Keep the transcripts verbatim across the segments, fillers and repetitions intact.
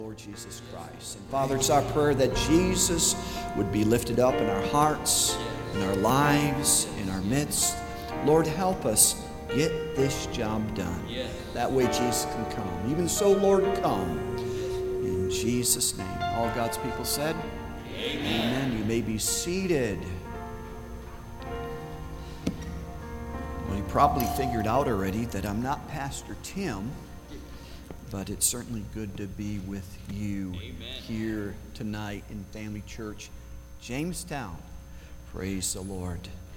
Lord Jesus Christ. And Father, it's our prayer that Jesus would be lifted up in our hearts, in our lives, in our midst. Lord, help us get this job done. That way Jesus can come. Even so, Lord, come. In Jesus' name. All God's people said, Amen. Amen. You may be seated. Well, you probably figured out already that I'm not Pastor Tim, but it's certainly good to be with you Amen. Here tonight in Family Church, Jamestown. Praise the Lord.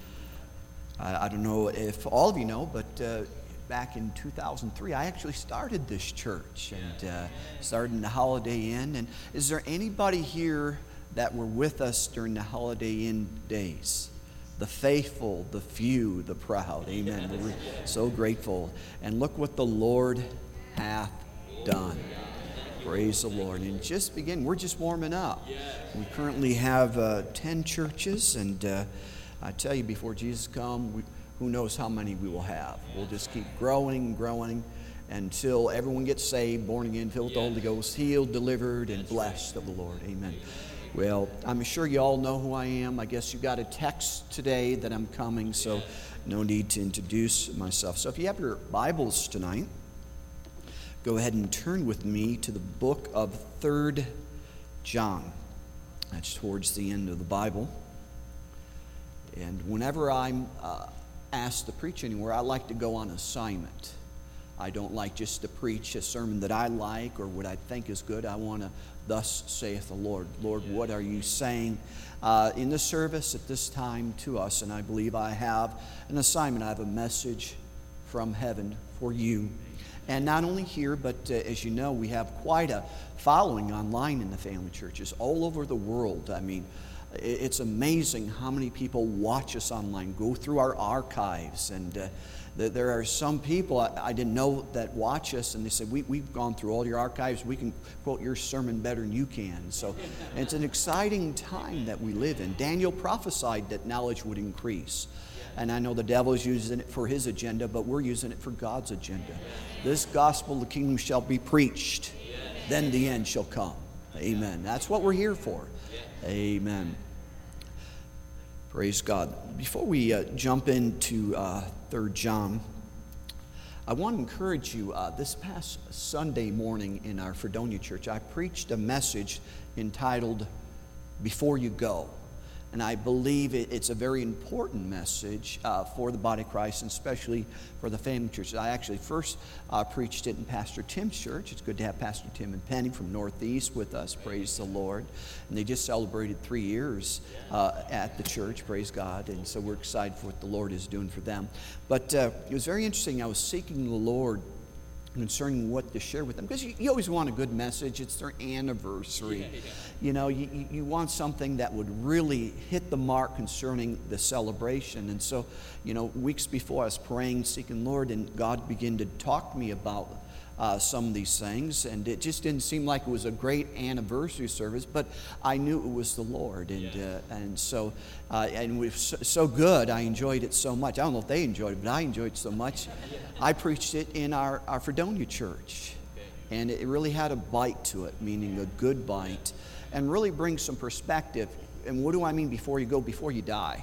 I, I don't know if all of you know, but uh, back in two thousand three, I actually started this church and uh, started in the Holiday Inn. And is there anybody here that were with us during the Holiday Inn days? The faithful, the few, the proud. Amen. We're so grateful. And look what the Lord hath done. Praise the Lord. And just begin, we're just warming up. We currently have uh, ten churches, and uh, I tell you, before Jesus comes, we, who knows how many we will have. We'll just keep growing and growing until everyone gets saved, born again, filled with the Holy Ghost, healed, delivered, and blessed of the Lord. Amen. Well, I'm sure you all know who I am. I guess you got a text today that I'm coming, so no need to introduce myself. So if you have your Bibles tonight, go ahead and turn with me to the book of Third John. That's towards the end of the Bible. And whenever I'm uh, asked to preach anywhere, I like to go on assignment. I don't like just to preach a sermon that I like or what I think is good. I want to, thus saith the Lord. Lord, what are you saying uh, in this service at this time to us? And I believe I have an assignment. I have a message from heaven for you. And not only here, but uh, as you know, we have quite a following online in the family churches all over the world. I mean, it's amazing how many people watch us online, go through our archives. And uh, th- there are some people I, I didn't know that watch us, and they said, we, we've gone through all your archives. We can quote your sermon better than you can. So it's an exciting time that we live in. Daniel prophesied that knowledge would increase. And I know the devil is using it for his agenda, but we're using it for God's agenda. This gospel, the kingdom shall be preached, then the end shall come. Amen. That's what we're here for. Amen. Praise God. Before we uh, jump into uh, Third John, I want to encourage you. Uh, this past Sunday morning in our Fredonia church, I preached a message entitled, Before You Go. And I believe it, it's a very important message uh, for the body of Christ, and especially for the family churches. I actually first uh, preached it in Pastor Tim's church. It's good to have Pastor Tim and Penny from Northeast with us. Praise the Lord. And they just celebrated three years uh, at the church. Praise God. And so we're excited for what the Lord is doing for them. But uh, it was very interesting. I was seeking the Lord concerning what to share with them, because you, you always want a good message. It's their anniversary. Yeah, yeah. You know, you, you want something that would really hit the mark concerning the celebration. And so, you know, weeks before I was praying, seeking Lord, and God began to talk to me about uh, some of these things, and it just didn't seem like it was a great anniversary service, but I knew it was the Lord. And yeah. uh, and so uh, and it was so, so good. I enjoyed it so much. I don't know if they enjoyed it, but I enjoyed it so much. I preached it in our, our Fredonia church, and it really had a bite to it, meaning a good bite, and really brings some perspective. And what do I mean before you go? Before you die.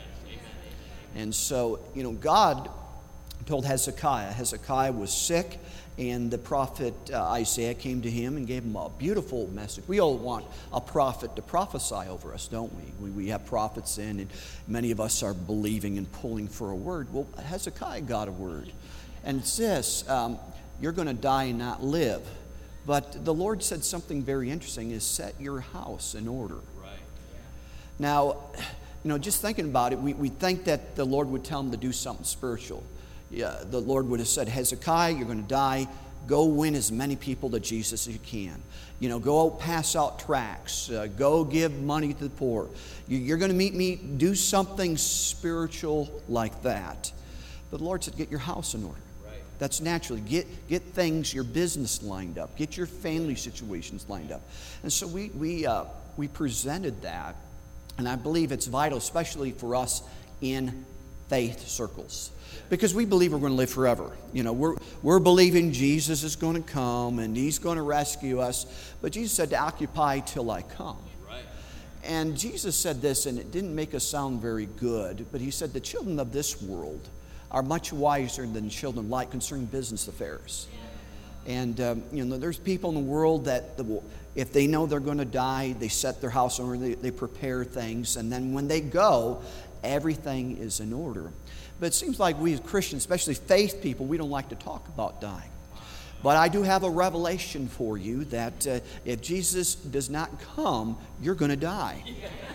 And so, you know, God told Hezekiah. Hezekiah was sick, and the prophet uh, Isaiah came to him and gave him a beautiful message. We all want a prophet to prophesy over us, don't we? We, we have prophets in, and many of us are believing and pulling for a word. Well, Hezekiah got a word. And it's this, um, you're going to die and not live. But the Lord said something very interesting, is set your house in order. Right. Now, you know, just thinking about it, we, we think that the Lord would tell him to do something spiritual. Yeah, the Lord would have said, Hezekiah, you're going to die. Go win as many people to Jesus as you can. You know, go pass out tracts. Uh, go give money to the poor. You, you're going to meet me. Do something spiritual like that. But the Lord said, get your house in order. Right. That's naturally. Get get things, your business lined up. Get your family situations lined up. And so we we uh, we presented that, and I believe it's vital, especially for us in faith circles. Because we believe we're going to live forever. You know, we're, we're believing Jesus is going to come and He's going to rescue us. But Jesus said to occupy till I come. Right. And Jesus said this, and it didn't make us sound very good, but He said the children of this world are much wiser than children of light concerning business affairs. And, um, you know, there's people in the world that the, if they know they're going to die, they set their house in order, they, they prepare things, and then when they go, everything is in order. But it seems like we as Christians, especially faith people, we don't like to talk about dying. But I do have a revelation for you that uh, if Jesus does not come, you're going to die.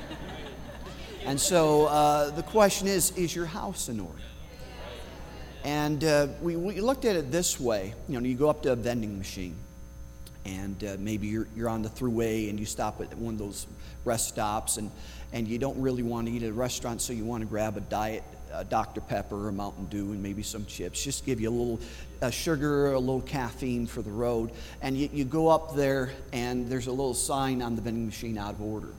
And so uh, the question is, is your house in order? And uh, we, we looked at it this way. You know, you go up to a vending machine, and uh, maybe you're, you're on the thruway and you stop at one of those rest stops, and, and you don't really want to eat at a restaurant, so you want to grab a diet uh, Doctor Pepper or Mountain Dew and maybe some chips. Just give you a little uh, sugar, a little caffeine for the road. And you, you go up there, and there's a little sign on the vending machine, out of order.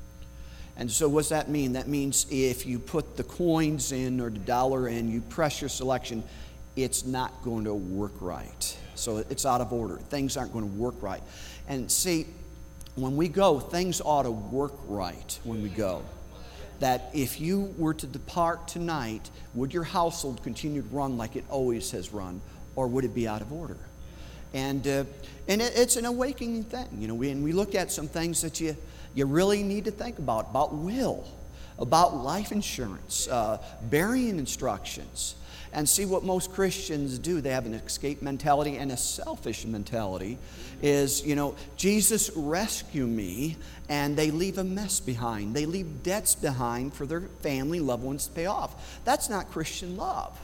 And so what's that mean? That means if you put the coins in or the dollar in, you press your selection, it's not going to work right. So it's out of order. Things aren't going to work right. And see, when we go, things ought to work right when we go. That if you were to depart tonight, would your household continue to run like it always has run, or would it be out of order? And uh, and it, it's an awakening thing. You know, we, and we look at some things that you, you really need to think about, about will, about life insurance, uh, burying instructions. And see what most Christians do. They have an escape mentality and a selfish mentality. Is, you know, Jesus rescue me, and they leave a mess behind. They leave debts behind for their family, loved ones to pay off. That's not Christian love.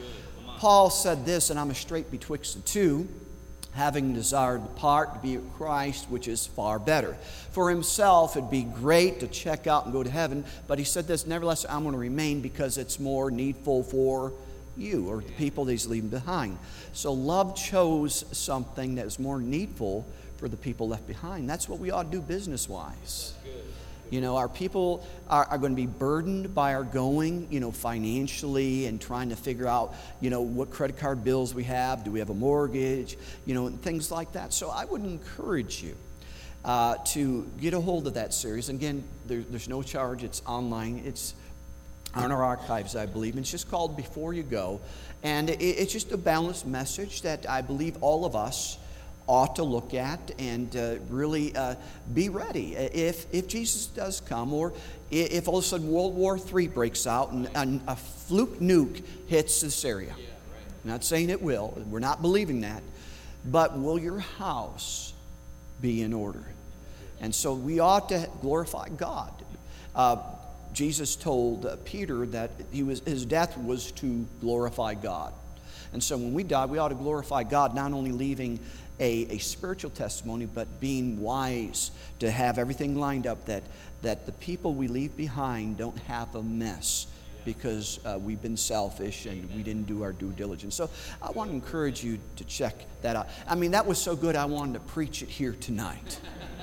Paul said this, and I'm a straight betwixt the two, having desired the part to be with Christ, which is far better. For himself, it'd be great to check out and go to heaven, but he said this, nevertheless, I'm going to remain because it's more needful for you or the people that he's leaving behind. So love chose something that is more needful for the people left behind. That's what we ought to do business-wise. You know, our people are, are going to be burdened by our going, you know, financially, and trying to figure out, you know, what credit card bills we have. Do we have a mortgage? You know, and things like that. So I would encourage you uh, to get a hold of that series. And again, there, there's no charge. It's online. It's on our archives, I believe. And it's just called Before You Go. And it, it's just a balanced message that I believe all of us ought to look at and uh, really uh, be ready if if Jesus does come, or if all of a sudden World War Three breaks out and, and a fluke nuke hits this area. I'm not saying it will. We're not believing that. But will your house be in order? And so we ought to glorify God. Uh, Jesus told uh, Peter that he was, his death was to glorify God. And so when we die, we ought to glorify God, not only leaving a, a spiritual testimony, but being wise to have everything lined up that, that the people we leave behind don't have a mess because uh, we've been selfish and we didn't do our due diligence. So I want to encourage you to check that out. I mean, that was so good I wanted to preach it here tonight.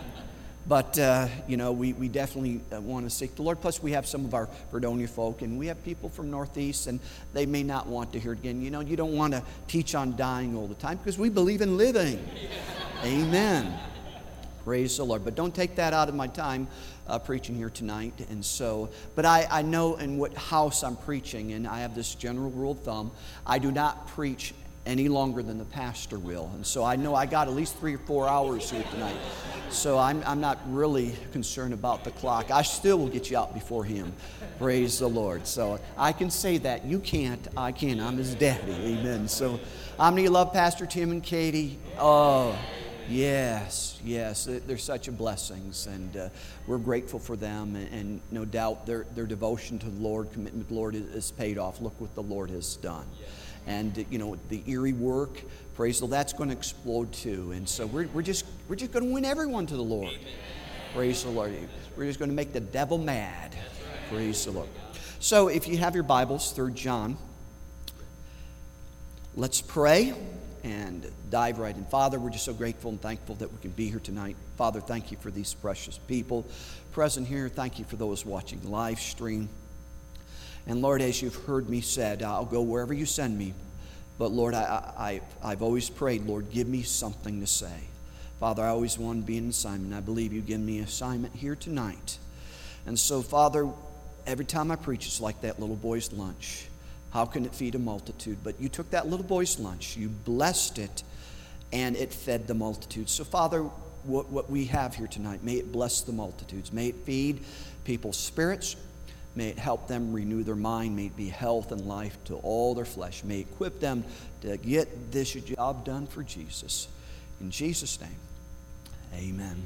But, uh, you know, we, we definitely uh, want to seek the Lord. Plus, we have some of our Verdonia folk, and we have people from Northeast, and they may not want to hear it again. You know, you don't want to teach on dying all the time because we believe in living. Amen. Praise the Lord. But don't take that out of my time uh, preaching here tonight. And so, but I, I know in what house I'm preaching, and I have this general rule of thumb. I do not preach any longer than the pastor will. And so I know I got at least three or four hours here tonight. So I'm, I'm not really concerned about the clock. I still will get you out before him. Praise the Lord. So I can say that. You can't. I can. I'm his daddy. Amen. So how many love Pastor Tim and Katie? Oh, yes, yes. They're such a blessings, and uh, we're grateful for them. And, and no doubt their, their devotion to the Lord, commitment to the Lord is, is paid off. Look what the Lord has done. And, you know, the Erie work, praise the Lord, that's going to explode too. And so we're, we're just we're just going to win everyone to the Lord. Amen. Praise the Lord. We're just going to make the devil mad. Praise the Lord. So if you have your Bibles, Third John, let's pray and dive right in. Father, we're just so grateful and thankful that we can be here tonight. Father, thank you for these precious people present here. Thank you for those watching the live stream. And Lord, as you've heard me said, I'll go wherever you send me. But Lord, I, I, I've always prayed, Lord, give me something to say. Father, I always wanted to be an assignment. I believe you give me an assignment here tonight. And so, Father, every time I preach, it's like that little boy's lunch. How can it feed a multitude? But you took that little boy's lunch, you blessed it, and it fed the multitude. So, Father, what, what we have here tonight, may it bless the multitudes. May it feed people's spirits. May it help them renew their mind. May it be health and life to all their flesh. May it equip them to get this job done for Jesus. In Jesus' name, amen.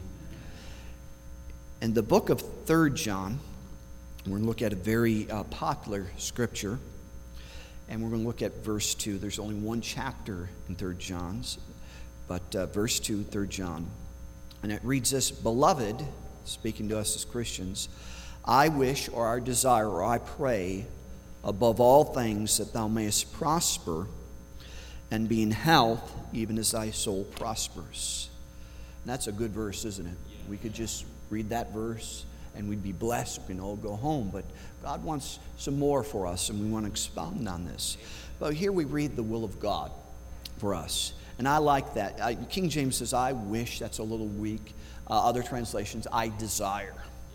In the book of Third John, we're going to look at a very uh, popular scripture. And we're going to look at verse two. There's only one chapter in Third John's, but uh, verse two, Third John. And it reads this, Beloved, speaking to us as Christians, I wish, or I desire, or I pray, above all things, that thou mayest prosper and be in health, even as thy soul prospers. And that's a good verse, isn't it? We could just read that verse and we'd be blessed. We can all go home. But God wants some more for us, and we want to expound on this. But here we read the will of God for us. And I like that. I, King James says, I wish. That's a little weak. Uh, other translations, I desire.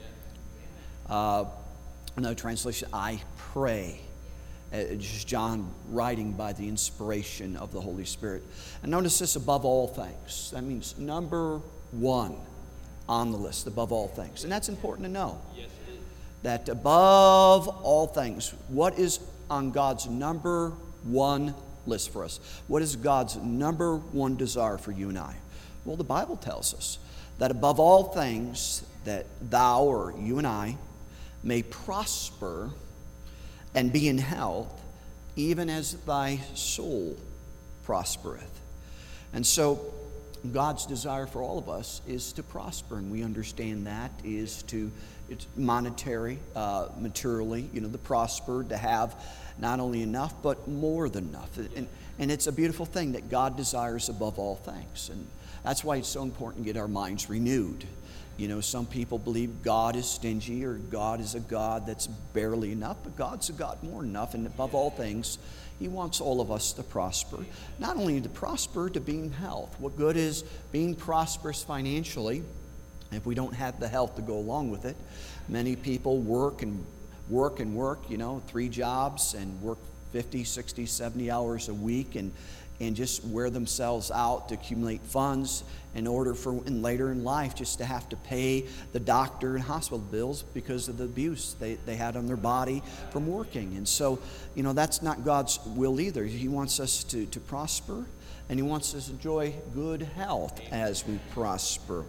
Uh, another translation, I pray. It's just John writing by the inspiration of the Holy Spirit. And notice this, above all things. That means number one on the list, above all things. And that's important to know. Yes, it is. That above all things, what is on God's number one list for us? What is God's number one desire for you and I? Well, the Bible tells us that above all things, that thou, or you and I, may prosper and be in health, even as thy soul prospereth. And so God's desire for all of us is to prosper, and we understand that is to, it's monetary, uh, materially, you know, to prosper, to have not only enough, but more than enough. And, and it's a beautiful thing that God desires above all things. And that's why it's so important to get our minds renewed. You know, some people believe God is stingy, or God is a God that's barely enough, but God's a God more than enough, and above all things, He wants all of us to prosper. Not only to prosper, to be in health. What good is being prosperous financially if we don't have the health to go along with it? Many people work and work and work, you know, three jobs, and work fifty, sixty, seventy hours a week, and and just wear themselves out to accumulate funds in order for, and later in life, just to have to pay the doctor and hospital bills because of the abuse they, they had on their body from working. And so, you know, that's not God's will either. He wants us to, to prosper, and He wants us to enjoy good health as we prosper.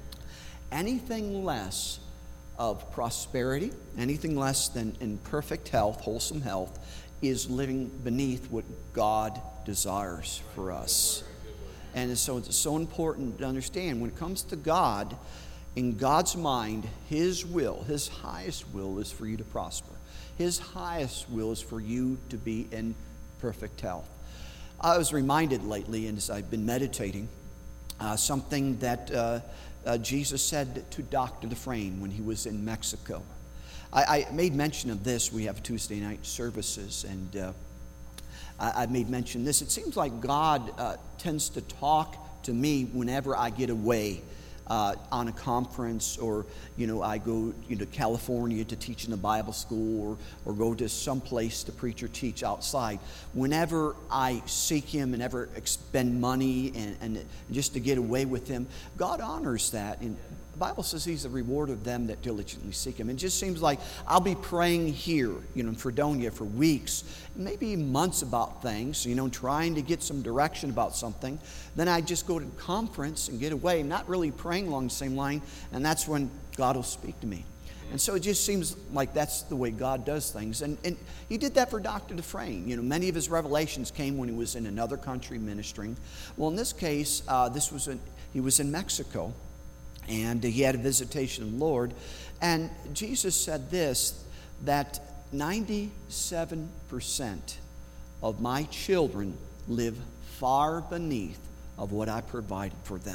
Anything less of prosperity, anything less than in perfect health, wholesome health, is living beneath what God desires for us. And so it's so important to understand, when it comes to God, in God's mind, His will, His highest will is for you to prosper. His highest will is for you to be in perfect health. I was reminded lately, and as I've been meditating, uh, something that uh, uh, Jesus said to Doctor Dufresne when he was in Mexico. I, I made mention of this. We have Tuesday night services, and uh, I, I made mention of this. It seems like God uh, tends to talk to me whenever I get away uh, on a conference, or you know, I go you know, to California to teach in a Bible school, or or go to some place to preach or teach outside. Whenever I seek Him and ever expend money and, and just to get away with Him, God honors that. And the Bible says He's the reward of them that diligently seek Him. It just seems like I'll be praying here, you know, in Fredonia for weeks, maybe months about things, you know, trying to get some direction about something. Then I just go to a conference and get away, not really praying along the same line, and that's when God will speak to me. And so it just seems like that's the way God does things. And, and He did that for Doctor Dufresne. You know, many of his revelations came when he was in another country ministering. Well, in this case, uh, this was in, he was in Mexico. And he had a visitation of the Lord. And Jesus said this, that ninety-seven percent of my children live far beneath of what I provided for them.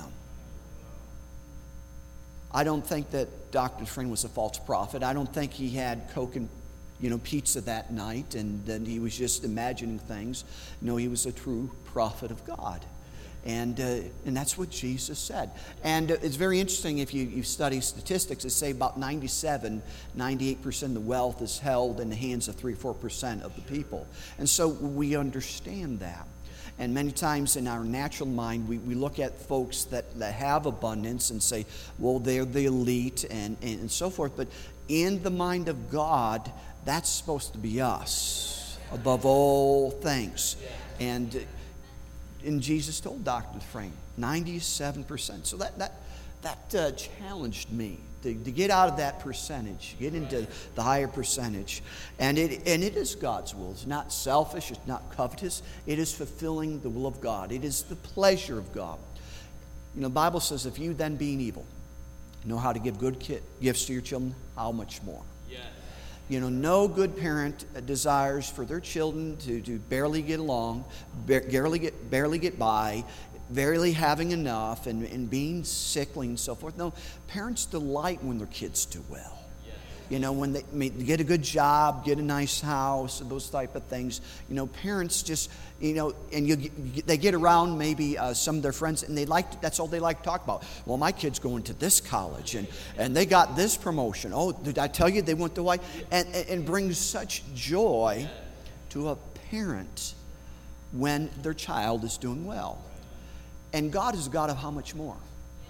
I don't think that Doctor Dufresne was a false prophet. I don't think he had coke and you know, pizza that night, and then he was just imagining things. No, he was a true prophet of God. And uh, and that's what Jesus said. And uh, it's very interesting if you, you study statistics. They say about ninety-seven, ninety-eight percent of the wealth is held in the hands of three, four percent of the people. And so we understand that. And many times in our natural mind, we, we look at folks that, that have abundance and say, well, they're the elite and, and, and so forth. But in the mind of God, that's supposed to be us above all things. And uh, And Jesus told Doctor Frank, ninety-seven percent. So that that that uh, challenged me to, to get out of that percentage, get into the higher percentage. And it and it is God's will. It's not selfish. It's not covetous. It is fulfilling the will of God. It is the pleasure of God. You know, the Bible says, if you then being evil know how to give good ki- gifts to your children, how much more? Yes. You know, no good parent desires for their children to, to barely get along, barely get, barely get by, barely having enough, and, and being sickly and so forth. No, parents delight when their kids do well. You know, when they get a good job, get a nice house, those type of things. You know, parents just, you know, and you, they get around maybe uh, some of their friends, and they like, that's all they like to talk about. Well, my kid's going to this college, and, and they got this promotion. Oh, did I tell you they went to Hawaii? And, and brings such joy to a parent when their child is doing well. And God is a God of how much more?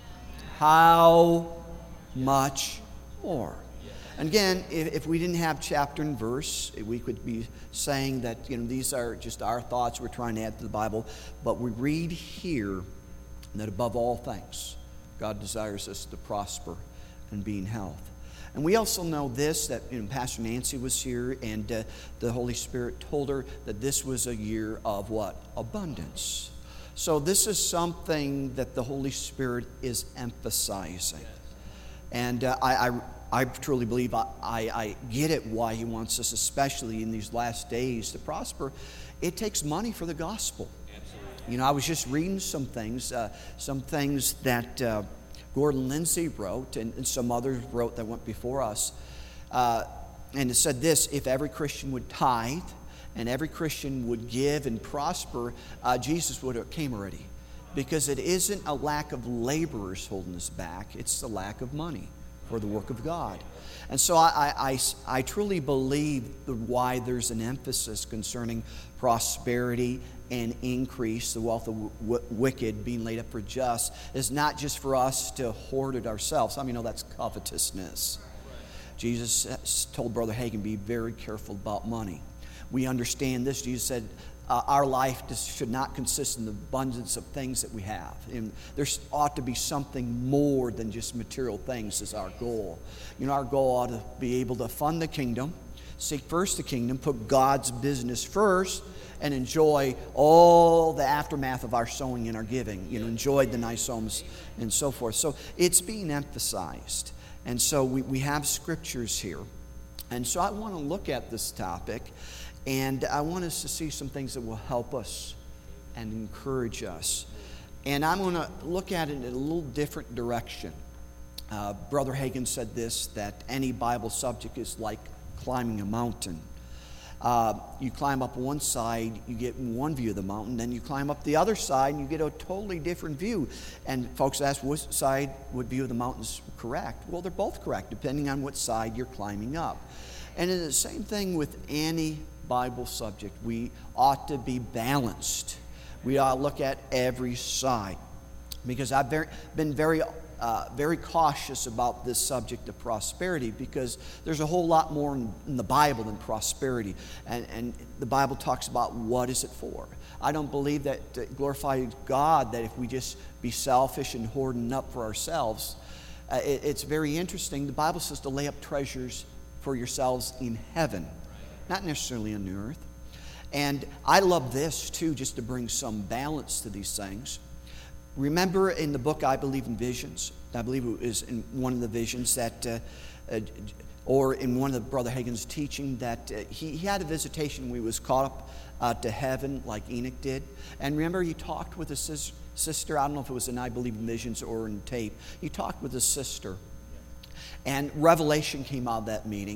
How much more? And again, if, if we didn't have chapter and verse, we could be saying that, you know, these are just our thoughts we're trying to add to the Bible. But we read here that above all things, God desires us to prosper and be in health. And we also know this, that, you know, Pastor Nancy was here, and uh, the Holy Spirit told her that this was a year of what? Abundance. So this is something that the Holy Spirit is emphasizing. And uh, I... I I truly believe I, I, I get it why he wants us, especially in these last days, to prosper. It takes money for the gospel. Absolutely. You know, I was just reading some things, uh, some things that uh, Gordon Lindsay wrote, and, and some others wrote that went before us. Uh, and it said this: if every Christian would tithe and every Christian would give and prosper, uh, Jesus would have came already. Because it isn't a lack of laborers holding us back, it's the lack of money for the work of God. And so I, I, I truly believe the, why there's an emphasis concerning prosperity and increase, the wealth of w- wicked being laid up for just, is not just for us to hoard it ourselves. How many know that's covetousness? Jesus told Brother Hagin, be very careful about money. We understand this. Jesus said, Uh, our life just should not consist in the abundance of things that we have. And there ought to be something more than just material things as our goal. You know, our goal ought to be able to fund the kingdom, seek first the kingdom, put God's business first, and enjoy all the aftermath of our sowing and our giving. You know, enjoy the nice homes and so forth. So it's being emphasized. And so we, we have scriptures here. And so I want to look at this topic. And I want us to see some things that will help us and encourage us. And I'm going to look at it in a little different direction. Uh, Brother Hagin said this, that any Bible subject is like climbing a mountain. Uh, you climb up one side, you get one view of the mountain. Then you climb up the other side, and you get a totally different view. And folks ask, which side, what view of the mountain is correct? Well, they're both correct, depending on what side you're climbing up. And it's the same thing with any Bible subject. We ought to be balanced. We ought to look at every side. Because I've very, been very, uh, very cautious about this subject of prosperity, because there's a whole lot more in, in the Bible than prosperity. And, and the Bible talks about what is it for. I don't believe that it glorifies God that if we just be selfish and hoarding up for ourselves. Uh, it, it's very interesting. The Bible says to lay up treasures for yourselves in heaven. Not necessarily on the earth. And I love this, too, just to bring some balance to these things. Remember in the book, I Believe in Visions, I believe it was in one of the visions that, uh, uh, or in one of the Brother Hagin's teaching, that uh, he, he had a visitation where he was caught up uh, to heaven like Enoch did. And remember, he talked with his sis- sister, I don't know if it was in I Believe in Visions or in tape. He talked with his sister. And revelation came out of that meeting.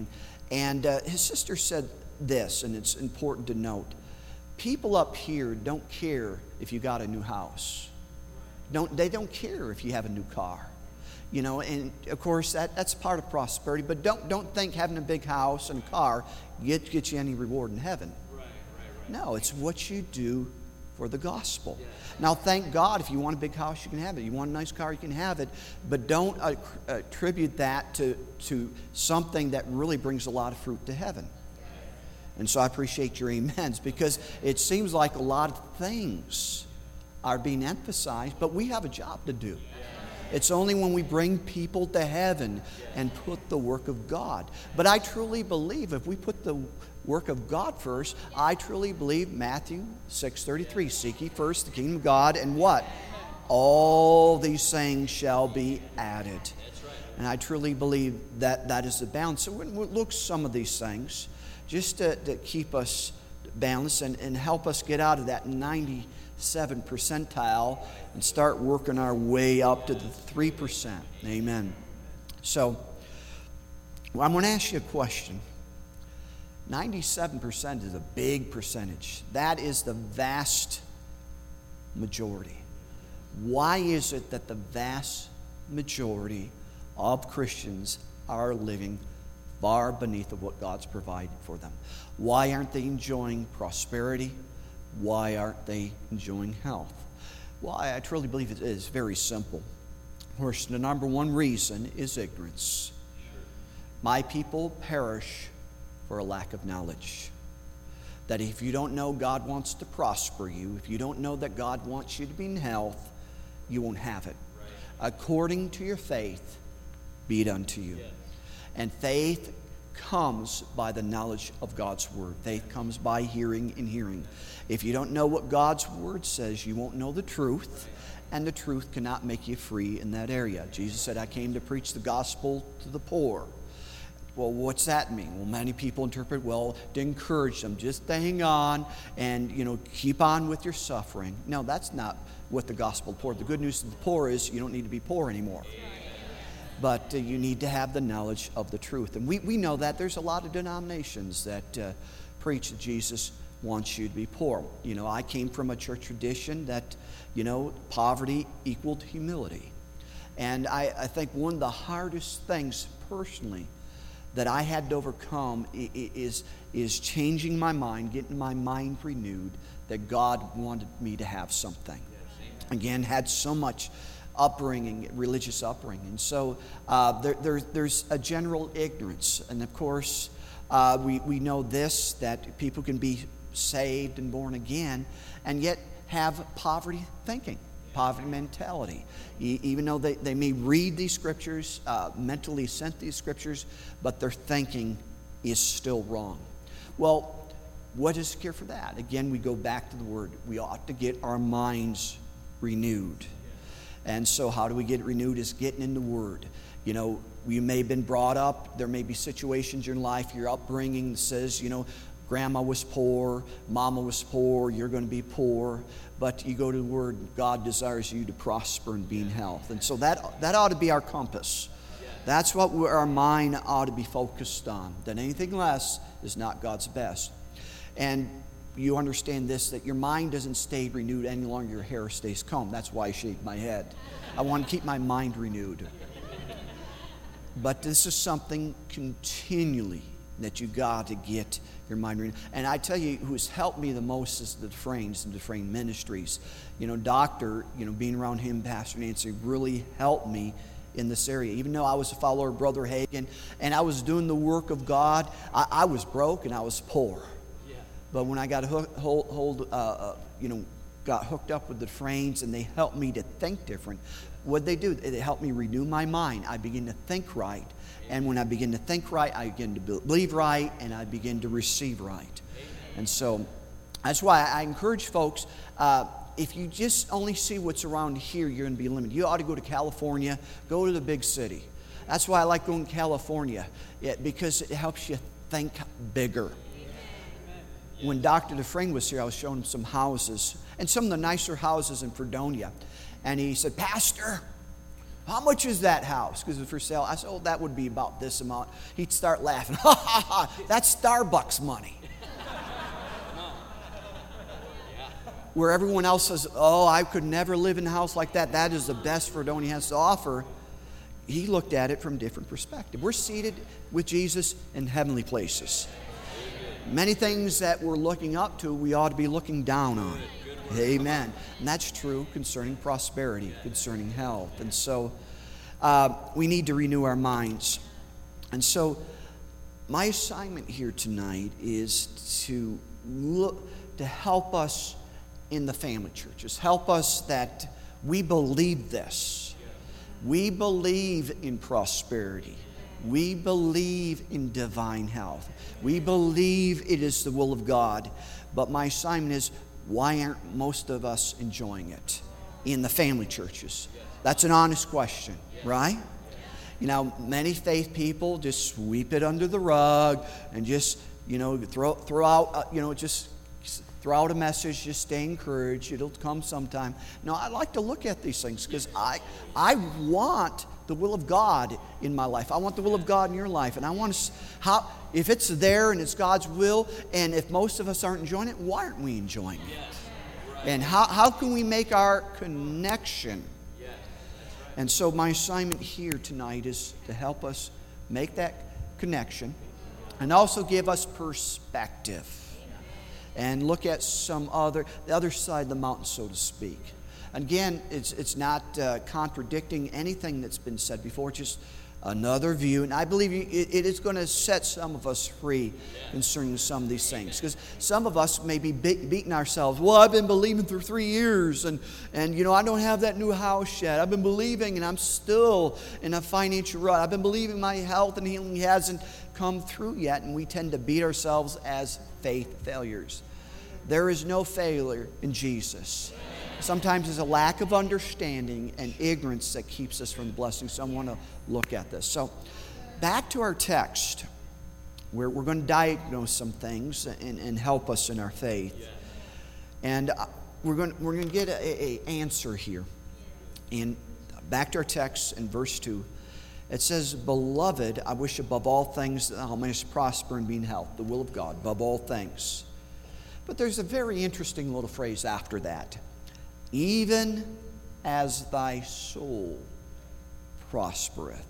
And uh, his sister said this, and it's important to note. People up here don't care if you got a new house. Don't, they don't care if you have a new car. You know, and of course that, that's part of prosperity, but don't don't think having a big house and a car get, get you any reward in heaven. Right, right, right. No, it's what you do for the gospel. Yes. Now, thank God, if you want a big house, you can have it. You want a nice car, you can have it. But don't attribute that to, to something that really brings a lot of fruit to heaven. And so I appreciate your amens, because it seems like a lot of things are being emphasized, but we have a job to do. It's only when we bring people to heaven and put the work of God. But I truly believe if we put the work of God first, I truly believe Matthew six thirty-three, seek ye first the kingdom of God, and what? All these things shall be added. And I truly believe that that is the balance. So we'll look at some of these things just to, to keep us balanced and, and help us get out of that ninety-seven percentile and start working our way up to the three percent. Amen. So, well, I'm going to ask you a question. ninety-seven percent is a big percentage. That is the vast majority. Why is it that the vast majority of Christians are living far beneath of what God's provided for them? Why aren't they enjoying prosperity? Why aren't they enjoying health? Well, I, I truly believe it is very simple. Of course, the number one reason is ignorance. My people perish for a lack of knowledge. That if you don't know God wants to prosper you, if you don't know that God wants you to be in health, you won't have it. According to your faith, be it unto you. And faith comes by the knowledge of God's word. Faith comes by hearing and hearing. If you don't know what God's word says, you won't know the truth, and the truth cannot make you free in that area. Jesus said, I came to preach the gospel to the poor. Well, what's that mean? Well, many people interpret, well, to encourage them, just to hang on and, you know, keep on with your suffering. No, that's not what the gospel poor. The good news to the poor is you don't need to be poor anymore. But uh, you need to have the knowledge of the truth. And we, we know that there's a lot of denominations that uh, preach that Jesus wants you to be poor. You know, I came from a church tradition that, you know, poverty equaled humility. And I, I think one of the hardest things personally that I had to overcome is, is changing my mind, getting my mind renewed, that God wanted me to have something. Again, had so much upbringing, religious upbringing. And so uh, there, there, there's a general ignorance. And of course, uh, we, we know this, that people can be saved and born again and yet have poverty thinking, poverty mentality. E- even though they, they may read these scriptures, uh, mentally assent these scriptures, but their thinking is still wrong. Well, what is the cure for that? Again, we go back to the Word. We ought to get our minds renewed. And so how do we get it renewed? Is getting in the Word. You know, you may have been brought up, there may be situations in your life, your upbringing says, you know, grandma was poor, mama was poor, you're going to be poor. But you go to the Word, God desires you to prosper and be in health. And so that, that ought to be our compass. That's what our mind ought to be focused on. That anything less is not God's best. And you understand this, that your mind doesn't stay renewed any longer, your hair stays combed. That's why I shave my head. I want to keep my mind renewed. But this is something continually that you got to get your mind renewed. And I tell you, who's helped me the most is the Dufresnes and Dufresne Ministries. You know, Doctor, you know, being around him, Pastor Nancy, really helped me in this area. Even though I was a follower of Brother Hagin and I was doing the work of God, I, I was broke and I was poor. But when I got hook, hold, hold uh, uh, you know, got hooked up with the Dufresnes and they helped me to think different, what they do, they helped me renew my mind. I begin to think right. And when I begin to think right, I begin to believe right, and I begin to receive right. And so that's why I encourage folks, uh, if you just only see what's around here, you're going to be limited. You ought to go to California, go to the big city. That's why I like going to California, yeah, because it helps you think bigger. When Doctor Dufresne was here, I was showing him some houses, and some of the nicer houses in Fredonia. And he said, Pastor, How much is that house? Because it's for sale. I said, oh, that would be about this amount. He'd start laughing. Ha, ha, ha, that's Starbucks money. Where everyone else says, oh, I could never live in a house like that. That is the best Fredonia has to offer. He looked at it from a different perspective. We're seated with Jesus in heavenly places. Many things that we're looking up to, we ought to be looking down on. Amen. And that's true concerning prosperity, concerning health. And so uh, we need to renew our minds. And so my assignment here tonight is to look, to help us in the family churches. Help us that we believe this. We believe in prosperity. We believe in divine health. We believe it is the will of God. But my assignment is, why aren't most of us enjoying it in the family churches? That's an honest question, right? You know, many faith people just sweep it under the rug and just, you know, throw, throw out, uh, you know, just throw out a message, just stay encouraged. It'll come sometime. No, I like to look at these things because I, I want the will of God in my life. I want the will of God in your life. And I want to, how, if it's there and it's God's will, and if most of us aren't enjoying it, why aren't we enjoying it? Yes, right. And how, how can we make our connection? Yes, right. And so my assignment here tonight is to help us make that connection and also give us perspective and look at some other, the other side of the mountain, so to speak. Again, it's it's not uh, contradicting anything that's been said before. It's just another view. And I believe it, it is going to set some of us free concerning some of these things. Because some of us may be be- beating ourselves. Well, I've been believing for three years. And, and, you know, I don't have that new house yet. I've been believing and I'm still in a financial rut. I've been believing my health and healing hasn't come through yet. And we tend to beat ourselves as faith failures. There is no failure in Jesus. Sometimes it's a lack of understanding and ignorance that keeps us from the blessing. So I want to look at this. So back to our text, where we're going to diagnose some things and, and help us in our faith. And we're going, we're going to get a, a answer here. And back to our text in verse two. It says, Beloved, I wish above all things that thou mayest prosper and be in health. The will of God, above all things. But there's a very interesting little phrase after that. Even as thy soul prospereth.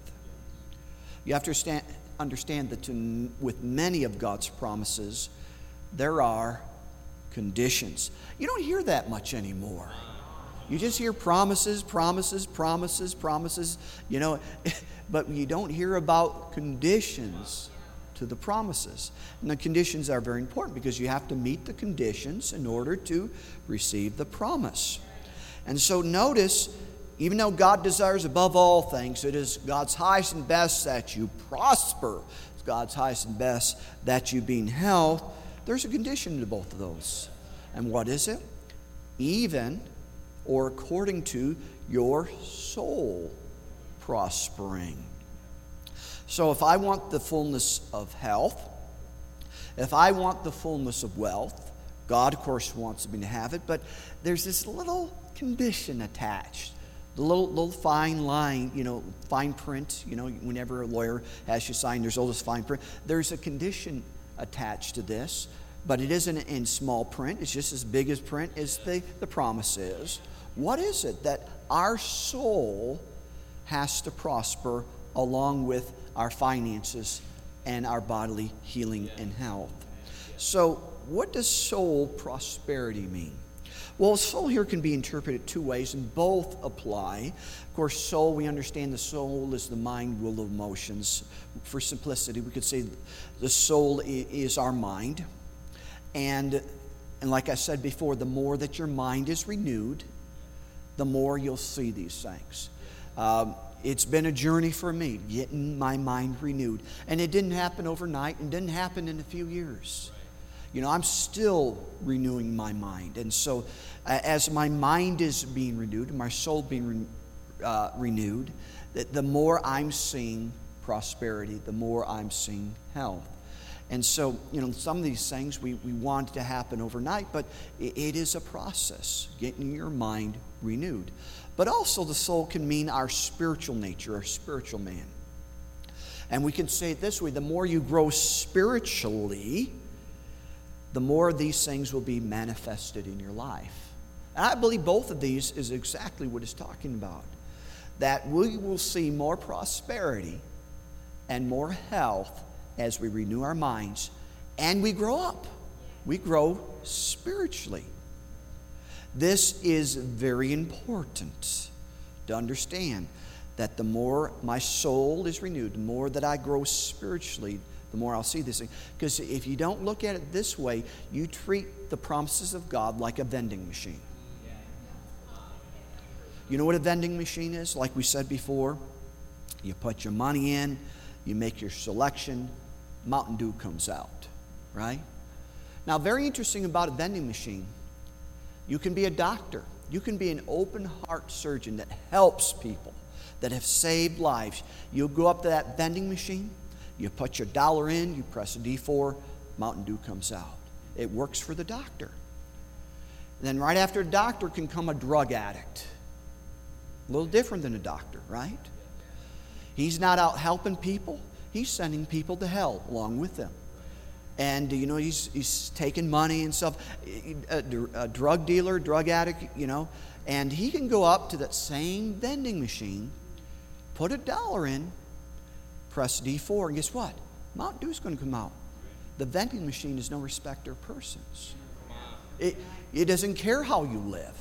You have to understand, understand that to, with many of God's promises, there are conditions. You don't hear that much anymore. You just hear promises, promises, promises, promises, you know, but you don't hear about conditions to the promises. And the conditions are very important because you have to meet the conditions in order to receive the promise. And so notice, even though God desires above all things, it is God's highest and best that you prosper. It's God's highest and best that you be in health. There's a condition to both of those. And what is it? Even or according to your soul prospering. So if I want the fullness of health, if I want the fullness of wealth, God, of course, wants me to have it, but there's this little condition attached. The little, little fine line, you know, fine print, you know, whenever a lawyer has you sign, there's all this fine print. There's a condition attached to this, but it isn't in small print. It's just as big as print as the, the promise is. What is it? That our soul has to prosper along with our finances and our bodily healing and health. So what does soul prosperity mean? Well, soul here can be interpreted two ways, and both apply. Of course, soul, we understand the soul is the mind, will, emotions. For simplicity, we could say the soul is our mind. And, and like I said before, the more that your mind is renewed, the more you'll see these things. Um, it's been a journey for me, getting my mind renewed. And it didn't happen overnight, and didn't happen in a few years. You know, I'm still renewing my mind. And so uh, as my mind is being renewed, and my soul being re- uh, renewed, the, the more I'm seeing prosperity, the more I'm seeing health. And so, you know, some of these things we, we want to happen overnight, but it, it is a process, getting your mind renewed. But also the soul can mean our spiritual nature, our spiritual man. And we can say it this way, the more you grow spiritually, the more these things will be manifested in your life. And I believe both of these is exactly what it's talking about. That we will see more prosperity and more health as we renew our minds and we grow up. We grow spiritually. This is very important to understand that the more my soul is renewed, the more that I grow spiritually, the more I'll see this thing. Because if you don't look at it this way, you treat the promises of God like a vending machine. You know what a vending machine is? Like we said before, you put your money in, you make your selection, Mountain Dew comes out, right? Now, very interesting about a vending machine, you can be a doctor. You can be an open heart surgeon that helps people, that have saved lives. You'll go up to that vending machine, you put your dollar in, you press a D four, Mountain Dew comes out. It works for the doctor. And then right after a doctor can come a drug addict. A little different than a doctor, right? He's not out helping people. He's sending people to hell along with them. And, you know, he's, he's taking money and stuff. A, a drug dealer, drug addict, you know. And he can go up to that same vending machine, put a dollar in, press D four, and guess what? Mountain Dew's going to come out. The vending machine is no respecter of persons. It, it doesn't care how you live.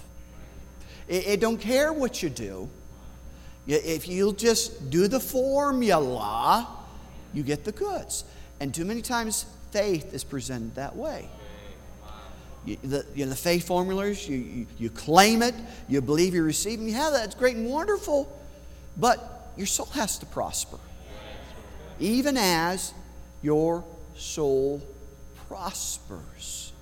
It, it don't care what you do. If you'll just do the formula, you get the goods. And too many times, faith is presented that way. You, the, you know, the faith formulas, you, you, you claim it, you believe you receive them. Yeah, that's great and wonderful. But your soul has to prosper. Even as your soul prospers.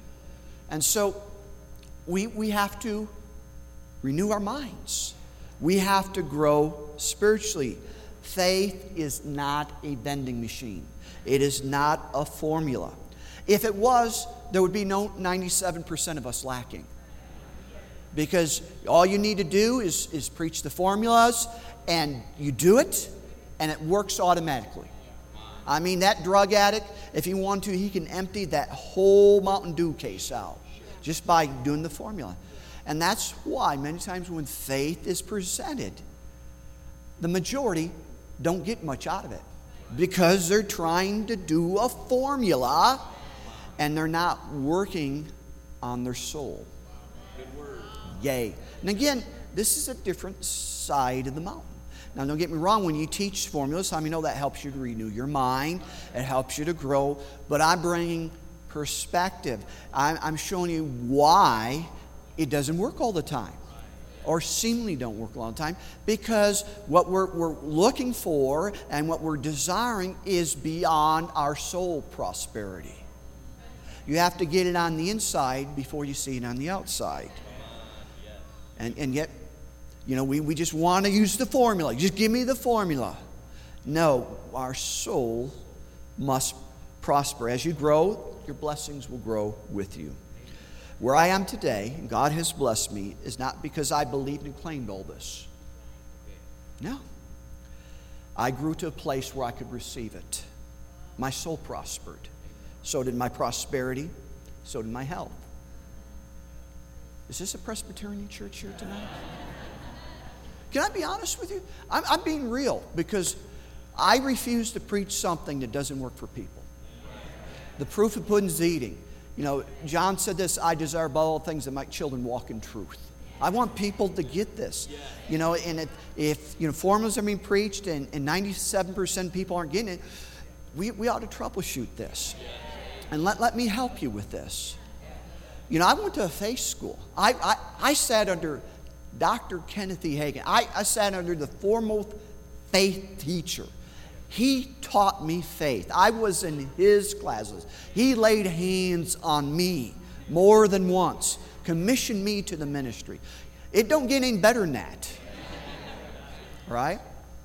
And so, we, we have to renew our minds. We have to grow spiritually. Faith is not a vending machine. It is not a formula. If it was, there would be no ninety-seven percent of us lacking. Because all you need to do is, is preach the formulas, and you do it, and it works automatically. I mean, that drug addict, if he wanted to, he can empty that whole Mountain Dew case out just by doing the formula. And that's why many times when faith is presented, the majority don't get much out of it. Because they're trying to do a formula and they're not working on their soul. Yay. And again, this is a different side of the mountain. Now, don't get me wrong, when you teach formulas, I mean, know that helps you to renew your mind. It helps you to grow. But I'm bringing perspective. I'm, I'm showing you why it doesn't work all the time. Or seemingly don't work all the time. Because what we're, we're looking for and what we're desiring is beyond our soul prosperity. You have to get it on the inside before you see it on the outside. And, and yet, you know, we, we just want to use the formula. Just give me the formula. No, our soul must prosper. As you grow, your blessings will grow with you. Where I am today, and God has blessed me, is not because I believed and claimed all this. No. I grew to a place where I could receive it. My soul prospered. So did my prosperity. So did my health. Is this a Presbyterian church here tonight? Can I be honest with you? I'm, I'm being real because I refuse to preach something that doesn't work for people. The proof of pudding's eating. You know, John said this, I desire above all things that my children walk in truth. I want people to get this. You know, and if, if you know, formulas are being preached and, and ninety-seven percent of people aren't getting it, we, we ought to troubleshoot this. And let, let me help you with this. You know, I went to a faith school. I, I, I sat under Doctor Kenneth E. Hagin. I, I sat under the foremost faith teacher. He taught me faith. I was in his classes. He laid hands on me more than once, commissioned me to the ministry. It don't get any better than that. Right?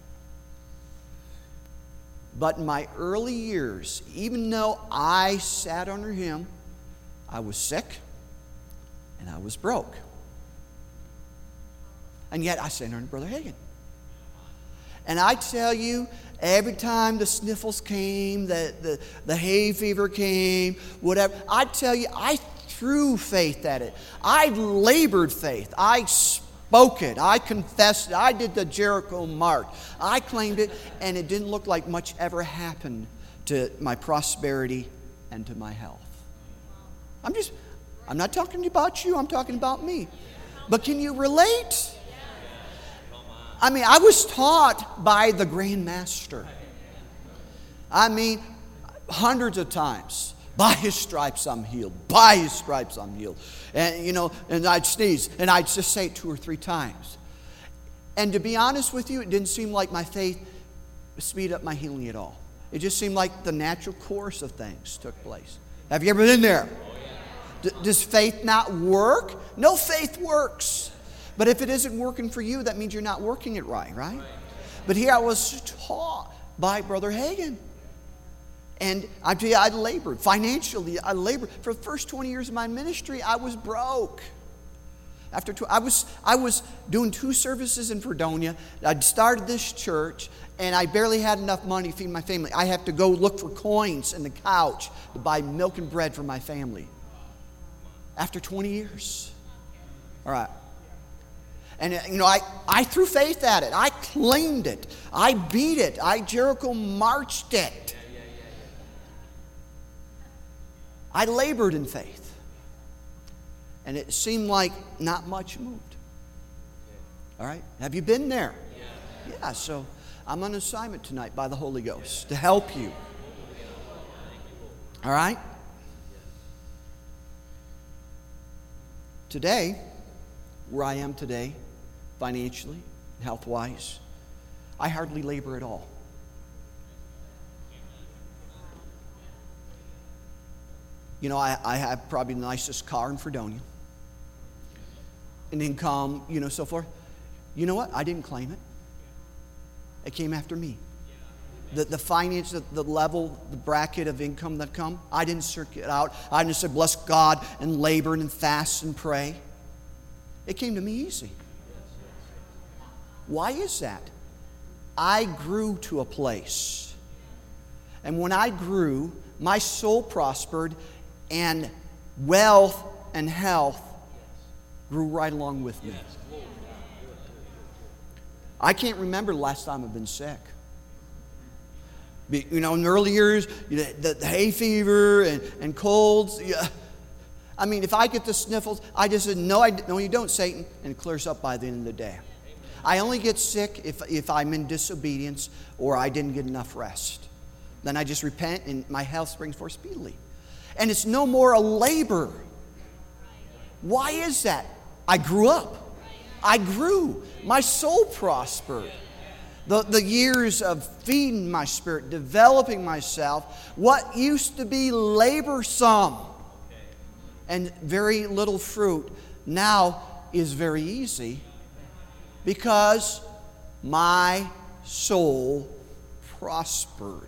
But in my early years, even though I sat under him, I was sick and I was broke. And yet I sent her to Brother Hagin. And I tell you, every time the sniffles came, the, the, the hay fever came, whatever, I tell you, I threw faith at it. I labored faith. I spoke it. I confessed it. I did the Jericho march. I claimed it, and it didn't look like much ever happened to my prosperity and to my health. I'm just, I'm not talking about you, I'm talking about me. But can you relate? I mean, I was taught by the Grand Master. I mean, hundreds of times. By His stripes I'm healed. By His stripes I'm healed. And, you know, and I'd sneeze, and I'd just say it two or three times. And to be honest with you, it didn't seem like my faith speed up my healing at all. It just seemed like the natural course of things took place. Have you ever been there? D- does faith not work? No, faith works. But if it isn't working for you, that means you're not working it right, right? But here I was taught by Brother Hagin. And I tell you, I labored. Financially, I labored. For the first twenty years of my ministry, I was broke. After two, I was I was doing two services in Fredonia. I'd started this church, and I barely had enough money to feed my family. I had to go look for coins in the couch to buy milk and bread for my family. After twenty years. All right. And, you know, I, I threw faith at it. I claimed it. I beat it. I Jericho marched it. I labored in faith. And it seemed like not much moved. All right? Have you been there? Yeah, so I'm on assignment tonight by the Holy Ghost to help you. All right? Today, where I am today, financially, health-wise, I hardly labor at all. You know, I, I have probably the nicest car in Fredonia. An income, you know, so forth. You know what? I didn't claim it. It came after me. The, the finance, the, the level, the bracket of income that come, I didn't search it out. I didn't say, bless God and labor and fast and pray. It came to me easy. Why is that? I grew to a place. And when I grew, my soul prospered, and wealth and health grew right along with me. I can't remember the last time I've been sick. You know, in the early years, the, the hay fever and, and colds. Yeah. I mean, if I get the sniffles, I just said, no, I, no, you don't, Satan, and it clears up by the end of the day. I only get sick if, if I'm in disobedience or I didn't get enough rest. Then I just repent and my health springs forth speedily. And it's no more a labor. Why is that? I grew up. I grew. My soul prospered. The, the years of feeding my spirit, developing myself, what used to be laborsome and very little fruit now is very easy because my soul prospered.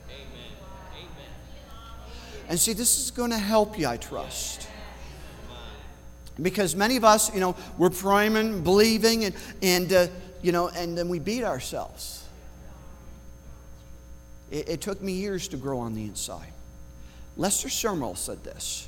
And see, this is going to help you, I trust. Because many of us, you know, we're priming, believing, and, and uh, you know, and then we beat ourselves. It, it took me years to grow on the inside. Lester Sumrall said this.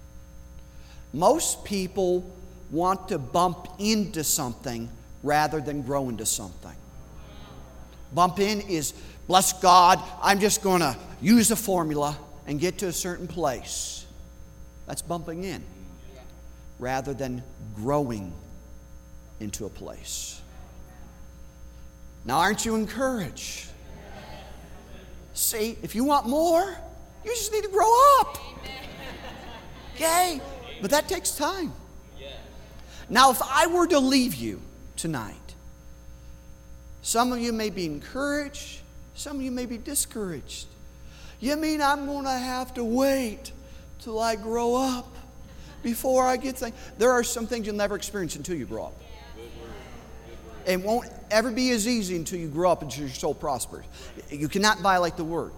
Most people want to bump into something rather than grow into something. Bump in is, bless God, I'm just going to use a formula and get to a certain place. That's bumping in rather than growing into a place. Now, aren't you encouraged? See, if you want more, you just need to grow up. Okay? But that takes time. Now, if I were to leave you tonight, some of you may be encouraged, some of you may be discouraged. You mean I'm going to have to wait till I grow up before I get things? There are some things you'll never experience until you grow up. It won't ever be as easy until you grow up, until your soul prospers. You cannot violate the word.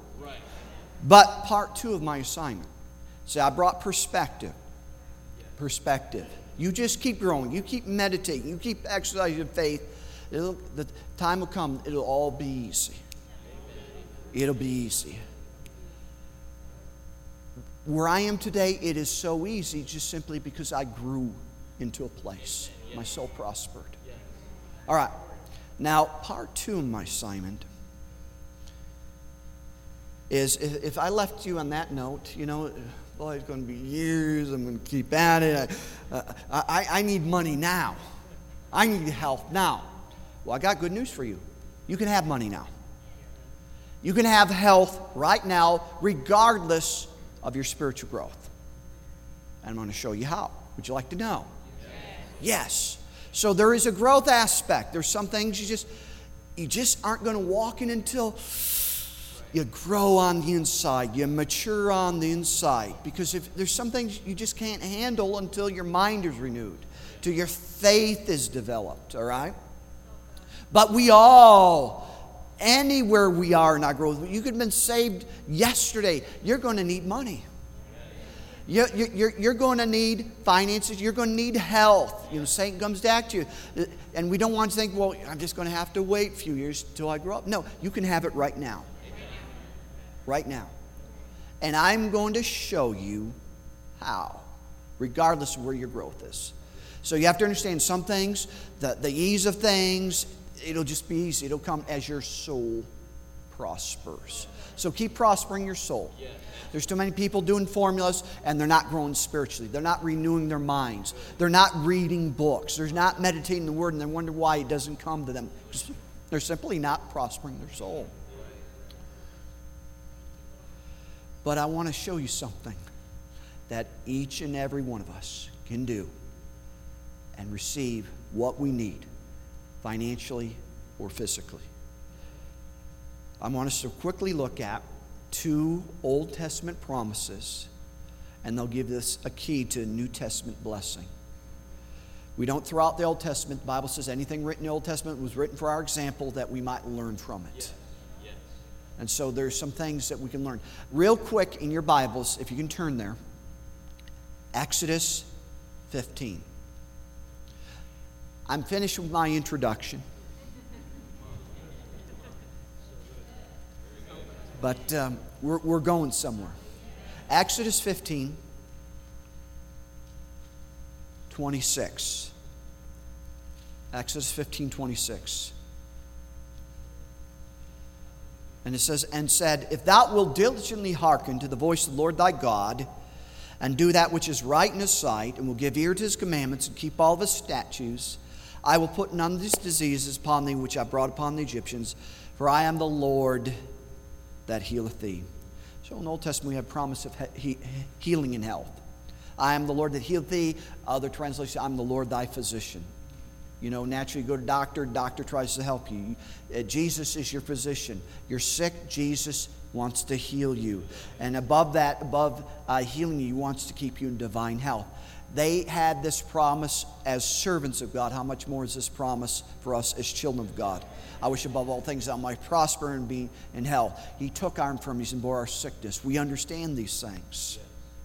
But part two of my assignment, see, I brought perspective. Perspective. You just keep growing. You keep meditating. You keep exercising your faith. It'll, the time will come. It'll all be easy. It'll be easy. Where I am today, it is so easy just simply because I grew into a place. My soul prospered. All right. Now, part two of my assignment is if I left you on that note, you know, boy, it's going to be years. I'm going to keep at it. I, uh, I, I need money now. I need health now. Well, I got good news for you. You can have money now. You can have health right now, regardless of your spiritual growth. And I'm going to show you how. Would you like to know? Yes. So there is a growth aspect. There's some things you just you just aren't going to walk in until you grow on the inside. You mature on the inside. Because if there's some things you just can't handle until your mind is renewed, till your faith is developed. All right? But we all, anywhere we are in our growth, you could have been saved yesterday. You're going to need money. You're, you're, you're going to need finances. You're going to need health. You know, Satan comes back to you. And we don't want to think, well, I'm just going to have to wait a few years till I grow up. No, you can have it right now. Right now. And I'm going to show you how, regardless of where your growth is. So you have to understand some things, the, the ease of things, it'll just be easy. It'll come as your soul prospers. So keep prospering your soul. There's too many people doing formulas and they're not growing spiritually. They're not renewing their minds. They're not reading books. They're not meditating the Word, and they wonder why it doesn't come to them. They're simply not prospering their soul. But I want to show you something that each and every one of us can do and receive what we need, financially or physically. I want us to quickly look at two Old Testament promises, and they'll give us a key to New Testament blessing. We don't throw out the Old Testament. The Bible says anything written in the Old Testament was written for our example, that we might learn from it. Yes. Yes. And so there's some things that we can learn. Real quick in your Bibles, if you can turn there, Exodus fifteen. I'm finished with my introduction. But um, we're, we're going somewhere. Exodus fifteen, twenty-six. Exodus fifteen, twenty-six. And it says, and said, if thou wilt diligently hearken to the voice of the Lord thy God, and do that which is right in his sight, and will give ear to his commandments, and keep all of his statutes, I will put none of these diseases upon thee which I brought upon the Egyptians, for I am the Lord that healeth thee. So in the Old Testament we have promise of he, healing and health. I am the Lord that healeth thee. Other translations, I'm the Lord thy physician. You know, naturally you go to doctor, doctor tries to help you. Uh, Jesus is your physician. You're sick, Jesus wants to heal you. And above that, above uh, healing you, he wants to keep you in divine health. They had this promise as servants of God. How much more is this promise for us as children of God? I wish above all things that I might prosper and be in health. He took our infirmities and bore our sickness. We understand these things.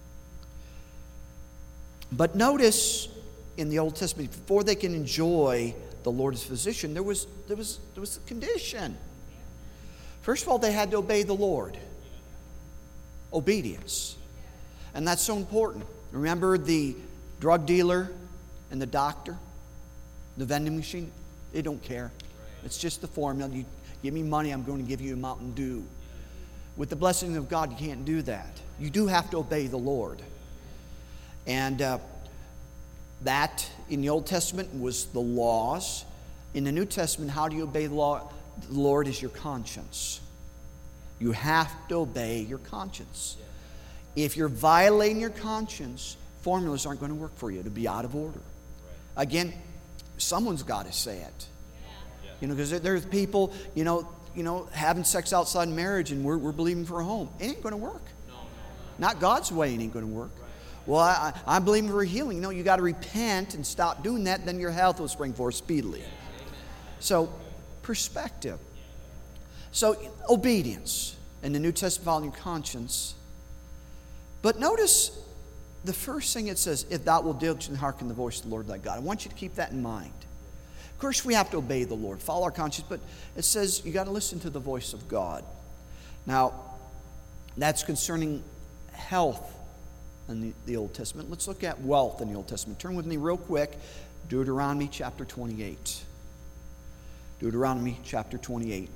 But notice in the Old Testament, before they can enjoy the Lord as physician, there was, there was, there was a condition. First of all, they had to obey the Lord. Obedience. And that's so important. Remember the drug dealer and the doctor, the vending machine? They don't care. It's just the formula. You give me money, I'm going to give you a Mountain Dew. With the blessing of God, you can't do that. You do have to obey the Lord. And uh, that in the Old Testament was the laws. In the New Testament, how do you obey the law? The Lord is your conscience. You have to obey your conscience. If you're violating your conscience, formulas aren't going to work for you. It'll be out of order. Again, someone's got to say it. You know, because there's people, you know, you know, having sex outside marriage, and we're, we're believing for a home. It ain't going to work. Not God's way, it ain't going to work. Well, I, I'm believing for healing. No, you got to repent and stop doing that, then your health will spring forth speedily. So, perspective. So, obedience in the New Testament, following your conscience. But notice the first thing it says, if thou wilt diligently hearken the voice of the Lord thy God. I want you to keep that in mind. Of course, we have to obey the Lord, follow our conscience, but it says you got to listen to the voice of God. Now, that's concerning health in the, the Old Testament. Let's look at wealth in the Old Testament. Turn with me real quick, Deuteronomy chapter twenty-eight. Deuteronomy chapter twenty-eight.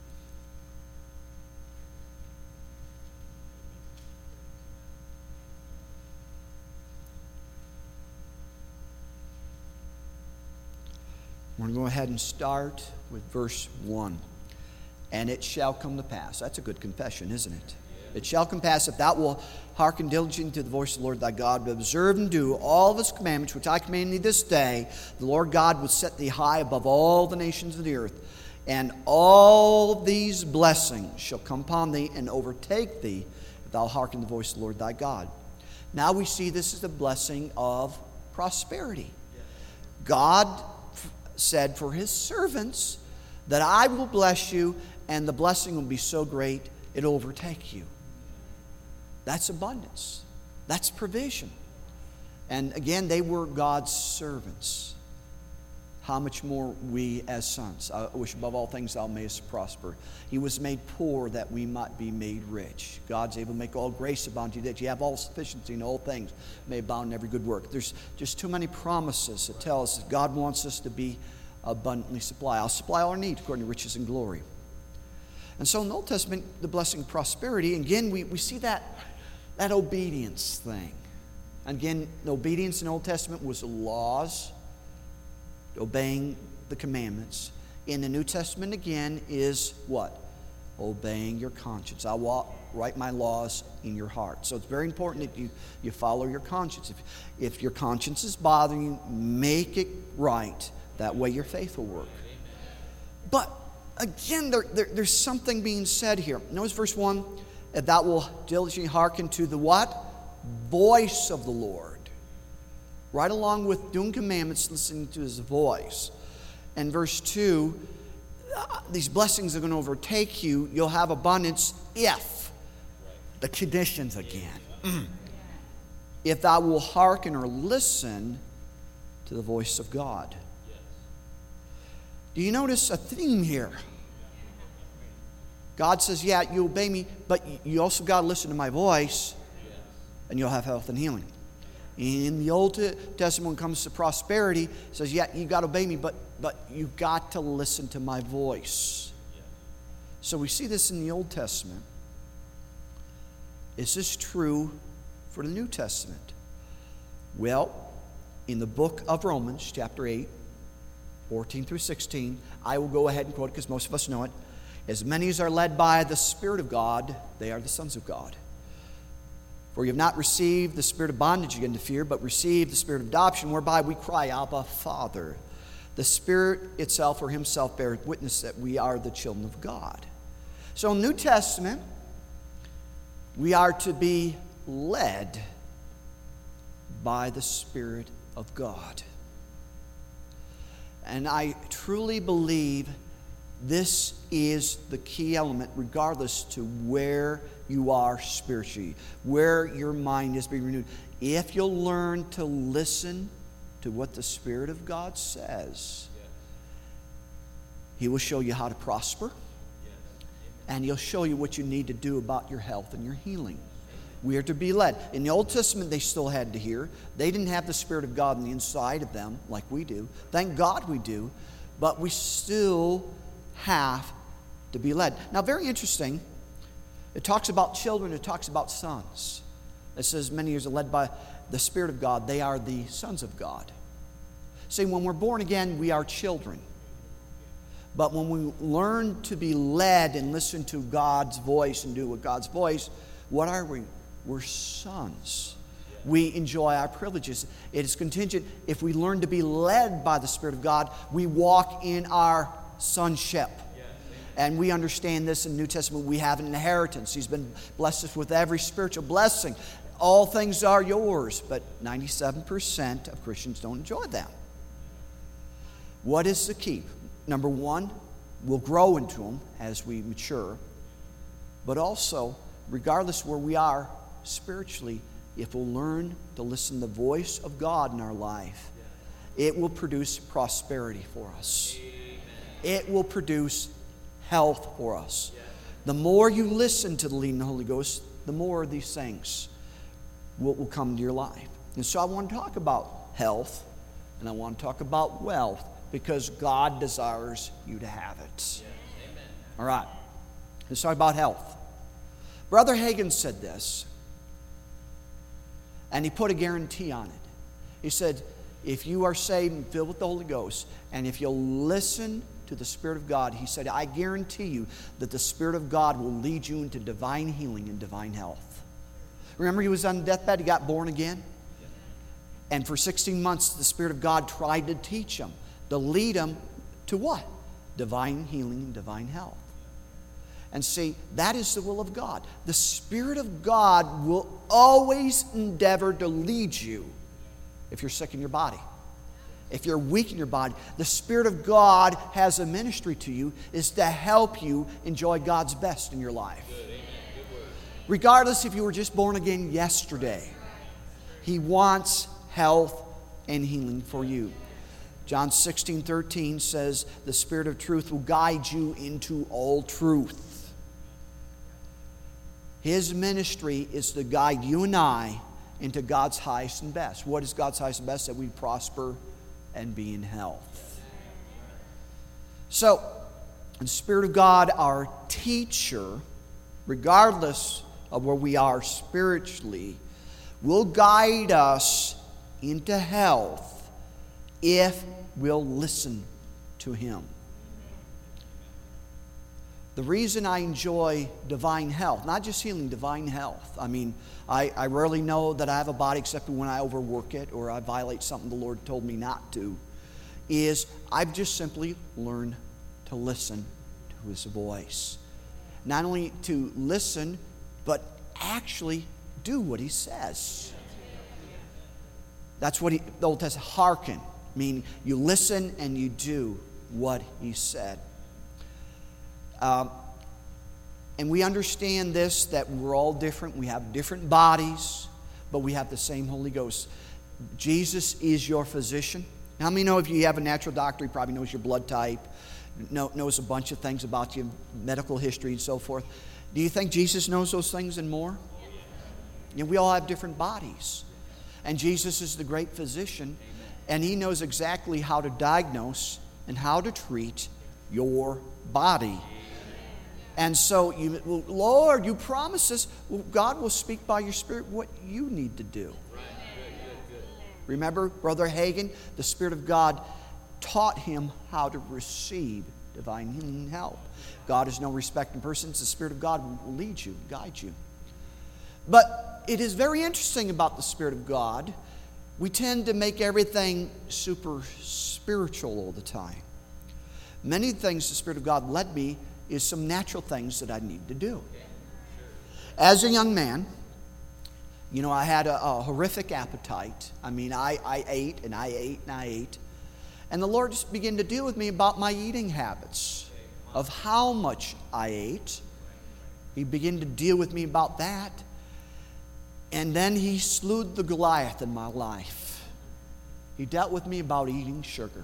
We're going to go ahead and start with verse one. And it shall come to pass. That's a good confession, isn't it? It shall come to pass, if thou wilt hearken diligently to the voice of the Lord thy God, to observe and do all of his commandments, which I command thee this day, the Lord God will set thee high above all the nations of the earth. And all these blessings shall come upon thee and overtake thee, if thou hearken the voice of the Lord thy God. Now we see this is the blessing of prosperity. God said for his servants that I will bless you, and the blessing will be so great it'll overtake you. That's abundance. That's provision. And again, they were God's servants. How much more we as sons? I wish above all things thou mayest prosper. He was made poor that we might be made rich. God's able to make all grace abound to you, that you have all sufficiency in all things, may abound in every good work. There's just too many promises that tell us that God wants us to be abundantly supplied. I'll supply all our needs according to riches and glory. And so in the Old Testament, the blessing of prosperity, again, we, we see that, that obedience thing. Again, the obedience in the Old Testament was laws, obeying the commandments. In the New Testament, again, is what? Obeying your conscience. I will write my laws in your heart. So it's very important that you, you follow your conscience. If, if your conscience is bothering you, make it right. That way your faith will work. But again, there, there, there's something being said here. Notice verse one. If thou wilt diligently hearken to the what? Voice of the Lord. Right along with doing commandments, listening to his voice. And verse two, uh, these blessings are going to overtake you. You'll have abundance if. The conditions again. If thou wilt hearken or listen to the voice of God. Do you notice a theme here? God says, yeah, you obey me, but you also got to listen to my voice, and you'll have health and healing. In the Old Testament, when it comes to prosperity, it says, yeah, you got to obey me, but, but you got to listen to my voice. So we see this in the Old Testament. Is this true for the New Testament? Well, in the book of Romans, chapter eight, fourteen through sixteen, I will go ahead and quote it because most of us know it. As many as are led by the Spirit of God, they are the sons of God. For you have not received the spirit of bondage again to fear, but received the spirit of adoption, whereby we cry, Abba, Father. The Spirit itself or himself beareth witness that we are the children of God. So in the New Testament, we are to be led by the Spirit of God. And I truly believe this is the key element, regardless to where you are spiritually, where your mind is being renewed. If you'll learn to listen to what the Spirit of God says, He will show you how to prosper, and He'll show you what you need to do about your health and your healing. We are to be led. In the Old Testament, they still had to hear. They didn't have the Spirit of God on the inside of them like we do. Thank God we do. But we still have to be led. Now, very interesting. It talks about children. It talks about sons. It says many are led by the Spirit of God. They are the sons of God. See, when we're born again, we are children. But when we learn to be led and listen to God's voice and do what God's voice, what are we? We're sons. We enjoy our privileges. It is contingent. If we learn to be led by the Spirit of God, we walk in our sonship. And we understand this in the New Testament. We have an inheritance. He's been blessed us with every spiritual blessing. All things are yours, but ninety-seven percent of Christians don't enjoy them. What is the key? Number one, we'll grow into them as we mature. But also, regardless where we are spiritually, if we'll learn to listen to the voice of God in our life, it will produce prosperity for us. It will produce health for us. The more you listen to the leading of the Holy Ghost, the more of these things will, will come to your life. And so I want to talk about health, and I want to talk about wealth, because God desires you to have it. All right. Let's talk about health. Brother Hagin said this, and he put a guarantee on it. He said, if you are saved and filled with the Holy Ghost, and if you'll listen to the Spirit of God, he said, I guarantee you that the Spirit of God will lead you into divine healing and divine health. Remember, he was on deathbed, he got born again? And for sixteen months, the Spirit of God tried to teach him, to lead him to what? Divine healing and divine health. And see, that is the will of God. The Spirit of God will always endeavor to lead you if you're sick in your body. If you're weak in your body, the Spirit of God has a ministry to you, is to help you enjoy God's best in your life. Regardless if you were just born again yesterday, He wants health and healing for you. John sixteen thirteen says, the Spirit of truth will guide you into all truth. His ministry is to guide you and I into God's highest and best. What is God's highest and best? That we prosper and be in health. So, the Spirit of God, our teacher, regardless of where we are spiritually, will guide us into health if we'll listen to Him. The reason I enjoy divine health, not just healing, divine health. I mean, I, I rarely know that I have a body except when I overwork it or I violate something the Lord told me not to, is I've just simply learned to listen to His voice. Not only to listen, but actually do what He says. That's what he, the Old Testament, hearken, meaning you listen and you do what He said. Um, and we understand this, that we're all different. We have different bodies, but we have the same Holy Ghost. Jesus is your physician. How many know if you have a natural doctor, he probably knows your blood type, know, knows a bunch of things about you, medical history and so forth. Do you think Jesus knows those things and more? You know, we all have different bodies. And Jesus is the great physician, and He knows exactly how to diagnose and how to treat your body. And so, you, well, Lord, you promise us, well, God will speak by your Spirit what you need to do. Remember, Brother Hagin, the Spirit of God taught him how to receive divine healing and help. God is no respecting persons. The Spirit of God will lead you, guide you. But it is very interesting about the Spirit of God. We tend to make everything super spiritual all the time. Many things the Spirit of God led me is some natural things that I need to do. As a young man, you know, I had a, a horrific appetite. I mean, I, I ate and I ate and I ate. And the Lord just began to deal with me about my eating habits, of how much I ate. He began to deal with me about that. And then He slew the Goliath in my life. He dealt with me about eating sugar.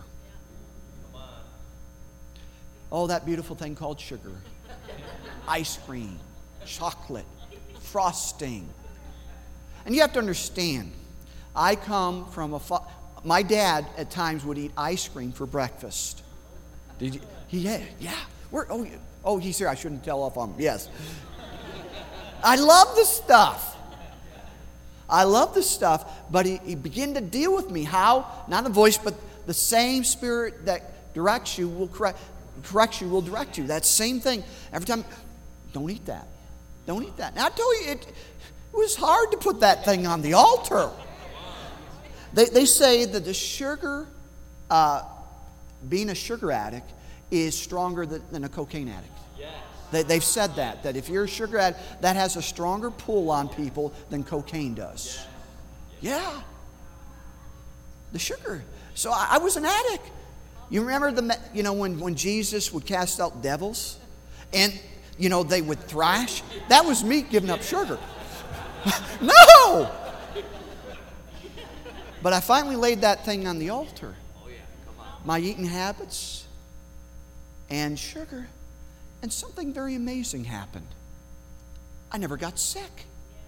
Oh, that beautiful thing called sugar. Ice cream, chocolate, frosting. And you have to understand, I come from a... Fa- my dad at times would eat ice cream for breakfast. Did you? He had, yeah. Where, oh, oh, he's here. I shouldn't tell off on him. Yes. I love this stuff. I love this stuff, but he, he began to deal with me. How? Not a voice, but the same Spirit that directs you will correct. corrects you will direct you. That same thing. Every time, don't eat that. Don't eat that. Now I told you, it, it was hard to put that thing on the altar. They, they say that the sugar, uh, being a sugar addict, is stronger than, than a cocaine addict. They, they've said that, that if you're a sugar addict, that has a stronger pull on people than cocaine does. Yeah. The sugar. So I, I was an addict. You remember the, you know, when, when Jesus would cast out devils and, you know, they would thrash? That was me giving up sugar. No! But I finally laid that thing on the altar. My eating habits and sugar. And something very amazing happened. I never got sick.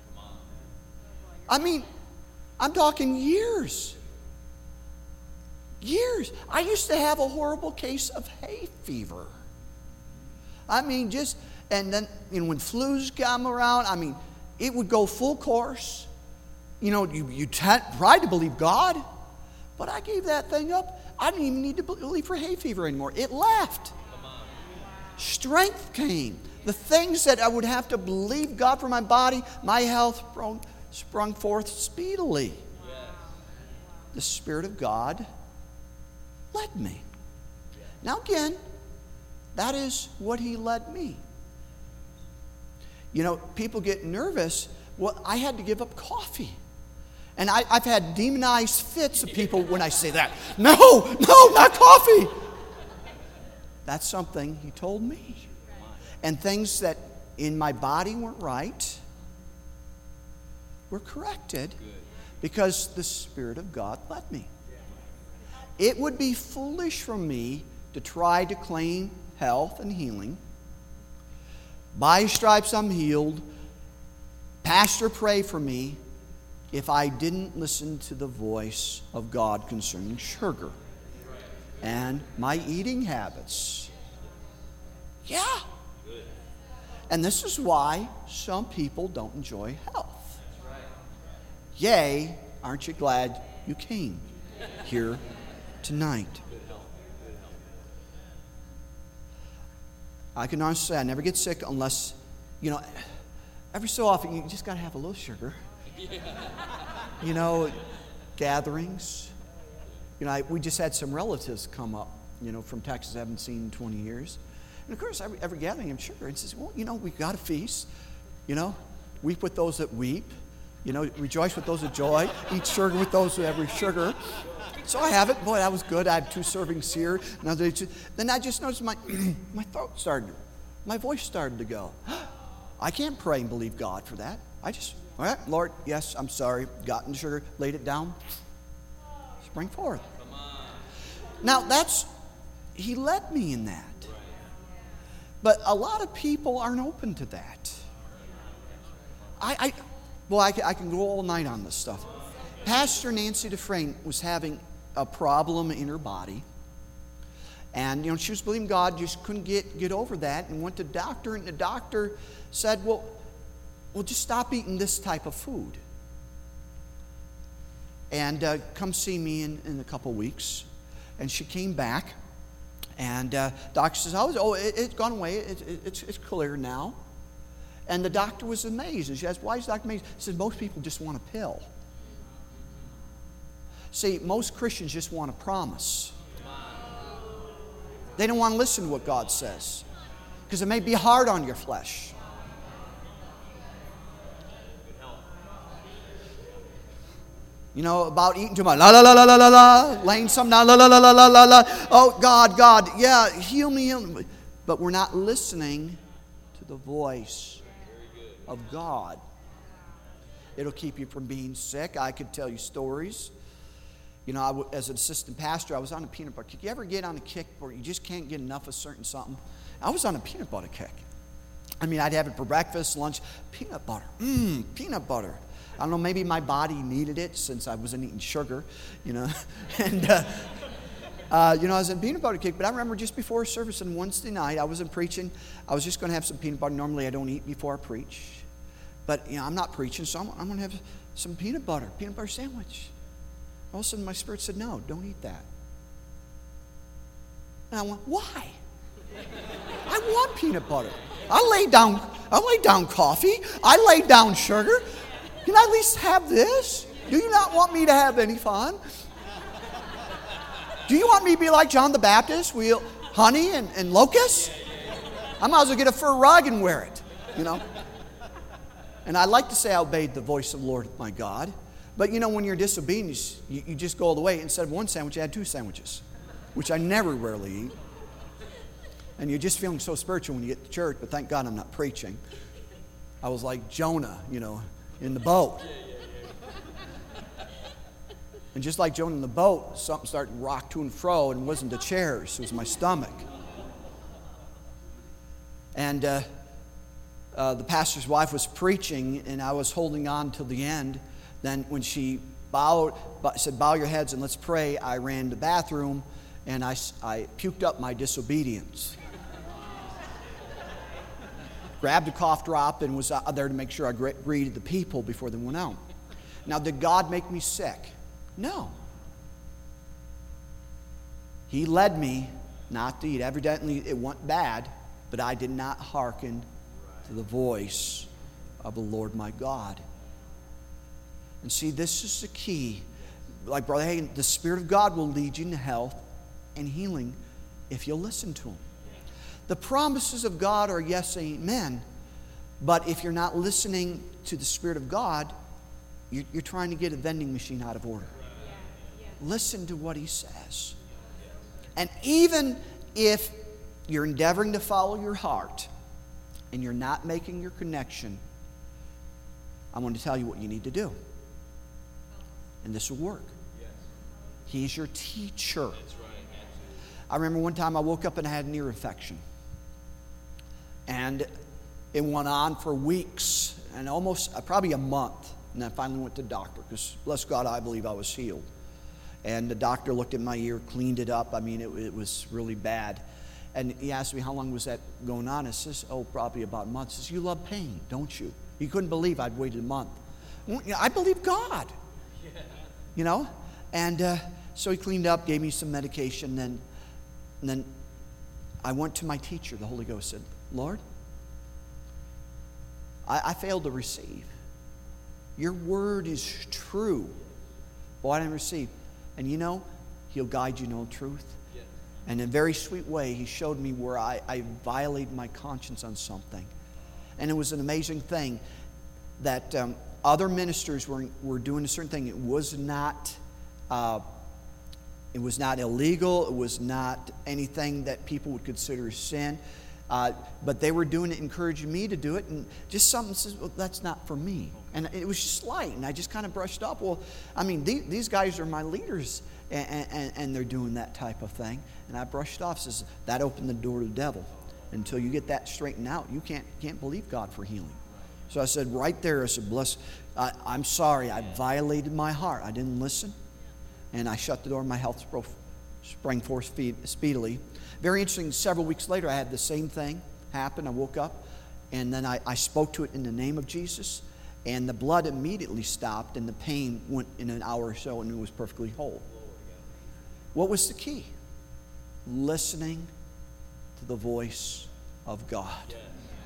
I mean, I'm talking years. Years. I used to have a horrible case of hay fever. I mean, just, and then, you know, when flus come around, I mean, it would go full course. You know, you, you t- tried to believe God, but I gave that thing up. I didn't even need to believe for hay fever anymore. It left. Strength came. The things that I would have to believe God for my body, my health sprung, sprung forth speedily. The Spirit of God led me. Now again, that is what He led me. You know, people get nervous. Well, I had to give up coffee. And I, I've had demonized fits of people when I say that. No, no, not coffee. That's something He told me. And things that in my body weren't right were corrected because the Spirit of God led me. It would be foolish for me to try to claim health and healing. By His stripes I'm healed. Pastor, pray for me, if I didn't listen to the voice of God concerning sugar and my eating habits. Yeah. And this is why some people don't enjoy health. Yay, aren't you glad you came here tonight? I can honestly say I never get sick unless, you know, every so often you just got to have a little sugar. You know, gatherings. You know, I, we just had some relatives come up, you know, from Texas I haven't seen in twenty years. And of course, every, every gathering I'm sugar. And says, well, you know, we've got a feast. You know, weep with those that weep. You know, rejoice with those that joy. Eat sugar with those who have sugar. So I have it. Boy, that was good. I had two servings here. Now they just, then I just noticed my my throat started, my voice started to go. I can't pray and believe God for that. I just, all right, Lord, yes, I'm sorry. Gotten the sugar, laid it down. Spring forth. Now that's, He led me in that. But a lot of people aren't open to that. I, I well, I, I can go all night on this stuff. Pastor Nancy Dufresne was having a problem in her body. And, you know, she was believing God, just couldn't get, get over that, and went to the doctor, and the doctor said, well, well, just stop eating this type of food. And uh, come see me in, in a couple weeks. And she came back, and uh, doctor says, oh, oh it, it's gone away, it, it, it's, it's clear now. And the doctor was amazed. And she asked, why is the doctor amazed? He said, most people just want a pill. See, most Christians just want a promise. They don't want to listen to what God says, because it may be hard on your flesh. You know, about eating too much. La la la la la la la. Laying something down. La la la la la la la. Oh, God, God. Yeah, heal me, heal me. But we're not listening to the voice of God. It'll keep you from being sick. I could tell you stories. You know, I w- as an assistant pastor, I was on a peanut butter kick. You ever get on a kick where you just can't get enough of certain something? I was on a peanut butter kick. I mean, I'd have it for breakfast, lunch. Peanut butter. Mmm, peanut butter. I don't know, maybe my body needed it since I wasn't eating sugar, you know. and, uh, uh, you know, I was in peanut butter kick. But I remember just before service on Wednesday night, I wasn't preaching. I was just going to have some peanut butter. Normally, I don't eat before I preach. But, you know, I'm not preaching, so I'm, I'm going to have some peanut butter, peanut butter sandwich. All of a sudden, my spirit said, no, don't eat that. And I went, why? I want peanut butter. I laid down, I laid down coffee. I laid down sugar. Can I at least have this? Do you not want me to have any fun? Do you want me to be like John the Baptist? We'll honey and, and locusts? I might as well get a fur rug and wear it, you know. And I like to say I obeyed the voice of the Lord my God. But you know, when you're disobedient, you, you just go all the way. Instead of one sandwich, you had two sandwiches, which I never rarely eat. And you're just feeling so spiritual when you get to church, but thank God I'm not preaching. I was like Jonah, you know, in the boat. And just like Jonah in the boat, something started to rock to and fro, and it wasn't the chairs, it was my stomach. And uh, uh, the pastor's wife was preaching, and I was holding on till the end. Then when she bowed, said, bow your heads and let's pray, I ran to the bathroom, and I, I puked up my disobedience. Grabbed a cough drop and was out there to make sure I greeted the people before they went out. Now, did God make me sick? No. He led me not to eat. Evidently, it went bad, but I did not hearken to the voice of the Lord my God. And see, this is the key. Like Brother Hagin, the Spirit of God will lead you into health and healing if you'll listen to Him. The promises of God are yes, amen. But if you're not listening to the Spirit of God, you're, you're trying to get a vending machine out of order. Listen to what He says. And even if you're endeavoring to follow your heart and you're not making your connection, I'm going to tell you what you need to do. And this will work. He's your teacher. I remember one time I woke up and I had an ear infection. And it went on for weeks and almost, uh, probably a month. And I finally went to the doctor because, bless God, I believe I was healed. And the doctor looked at my ear, cleaned it up. I mean, it, it was really bad. And he asked me, how long was that going on? I says, oh, probably about a month. He says, you love pain, don't you? He couldn't believe I'd waited a month. I believe God, you know? And uh, so he cleaned up, gave me some medication. Then, and then I went to my teacher. The Holy Ghost said, Lord, I, I failed to receive. Your word is true. But I didn't receive. And you know, He'll guide you to know truth. Yes. And in a very sweet way, He showed me where I, I violated my conscience on something. And it was an amazing thing that um, other ministers were, were doing a certain thing. It was not uh, it was not illegal. It was not anything that people would consider sin. Uh, but they were doing it, encouraging me to do it, and just something says, well, that's not for me. And it was just light, and I just kind of brushed up. Well, I mean, these, these guys are my leaders, and, and, and they're doing that type of thing. And I brushed off, says, that opened the door to the devil. Until you get that straightened out, you can't, can't believe God for healing. So I said, right there, I said, bless, I, I'm sorry, I violated my heart. I didn't listen, and I shut the door, and my health sprang forth speedily. Very interesting, several weeks later, I had the same thing happen. I woke up, and then I, I spoke to it in the name of Jesus, and the blood immediately stopped, and the pain went in an hour or so, and it was perfectly whole. What was the key? Listening to the voice of God.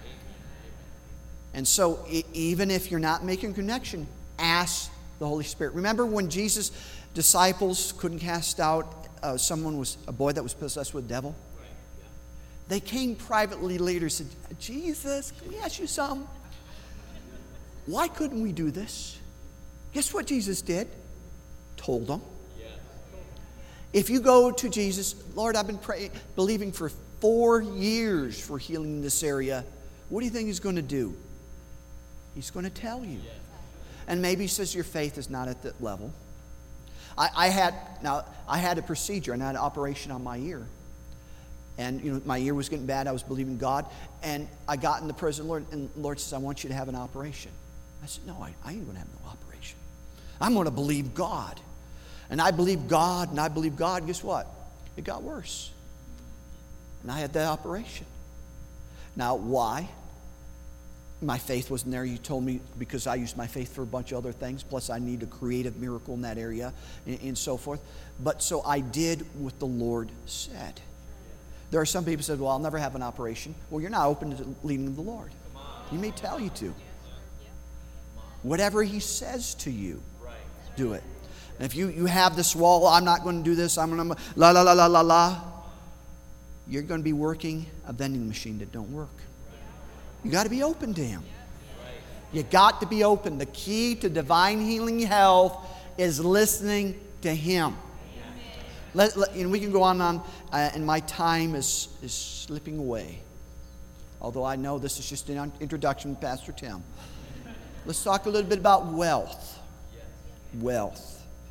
And so, e- even if you're not making a connection, ask the Holy Spirit. Remember when Jesus' disciples couldn't cast out Uh, someone was a boy that was possessed with a devil? They came privately later and said, Jesus, can we ask you something? Why couldn't we do this? Guess what Jesus did? Told them. If you go to Jesus, Lord, I've been praying, believing for four years for healing in this area. What do you think He's going to do? He's going to tell you. And maybe He says your faith is not at that level. I, I had now I had a procedure and I had an operation on my ear, and you know my ear was getting bad. I was believing God, and I got in the presence of the Lord, and the Lord says, "I want you to have an operation." I said, "No, I, I ain't going to have no operation. I'm going to believe God," and I believed God, and I believed God. Guess what? It got worse, and I had that operation. Now, why? My faith wasn't there. You told me because I used my faith for a bunch of other things. Plus, I need a creative miracle in that area and, and so forth. But so I did what the Lord said. There are some people who said, well, I'll never have an operation. Well, you're not open to leading the Lord. He may tell you to. Whatever He says to you, do it. And if you, you have this wall, I'm not going to do this, I'm going to la la la la la la, you're going to be working a vending machine that don't work. You got to be open to Him. You got to be open. The key to divine healing health is listening to Him. Let, let, and we can go on and on, uh, and my time is, is slipping away. Although I know this is just an introduction to Pastor Tim. Let's talk a little bit about wealth. Wealth.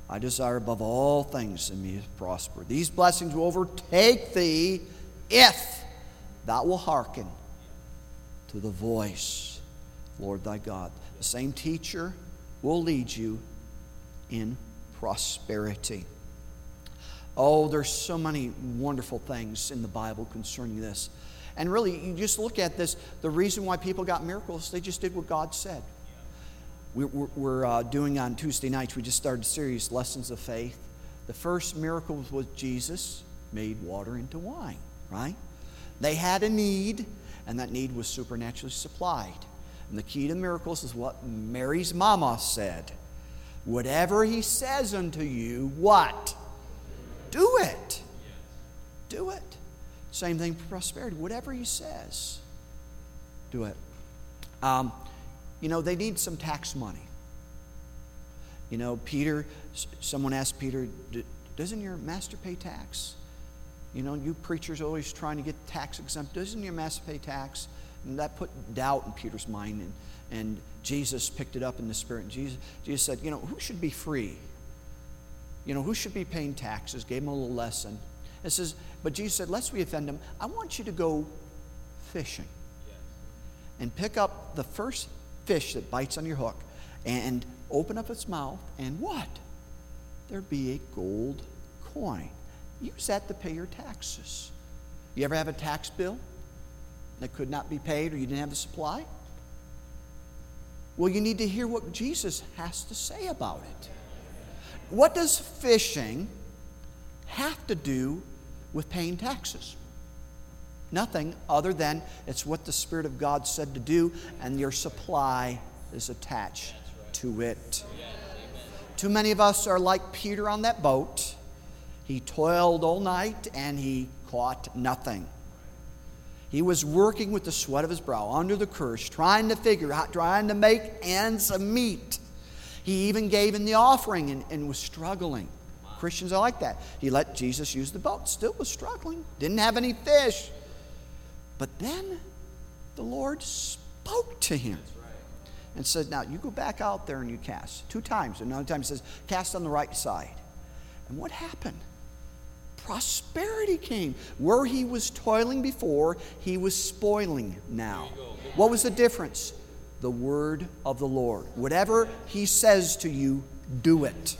I desire above all things in me to prosper. These blessings will overtake thee if thou wilt hearken to the voice, Lord thy God. The same teacher will lead you in prosperity. Oh, there's so many wonderful things in the Bible concerning this. And really, you just look at this, the reason why people got miracles, they just did what God said. We're, we're uh, doing on Tuesday nights, we just started a series, Lessons of Faith. The first miracle was Jesus made water into wine, right? They had a need, and that need was supernaturally supplied. And the key to miracles is what Mary's mama said. Whatever he says unto you, what? Do it. Do it. Same thing for prosperity. Whatever he says, do it. Um, you know, they need some tax money. You know, Peter, someone asked Peter, doesn't your master pay tax? You know, you preachers are always trying to get tax exempt. Doesn't your master pay tax? And that put doubt in Peter's mind. And, and Jesus picked it up in the Spirit. And Jesus, Jesus said, you know, who should be free? You know, who should be paying taxes? Gave him a little lesson. It says, but Jesus said, lest we offend him, I want you to go fishing. Yes. And pick up the first fish that bites on your hook and open up its mouth, and what? There be a gold coin. Use that to pay your taxes. You ever have a tax bill that could not be paid, or you didn't have the supply? Well, you need to hear what Jesus has to say about it. What does fishing have to do with paying taxes? Nothing other than it's what the Spirit of God said to do, and your supply is attached to it. Too many of us are like Peter on that boat. He toiled all night and he caught nothing. He was working with the sweat of his brow, under the curse, trying to figure out, trying to make ends meet. He even gave in the offering and, and was struggling. Christians are like that. He let Jesus use the boat, still was struggling, didn't have any fish. But then the Lord spoke to him and said, now you go back out there and you cast. Two times. Another time he says, cast on the right side. And what happened? Prosperity came. Where he was toiling before, he was spoiling now. What was the difference? The word of the Lord. Whatever he says to you, do it.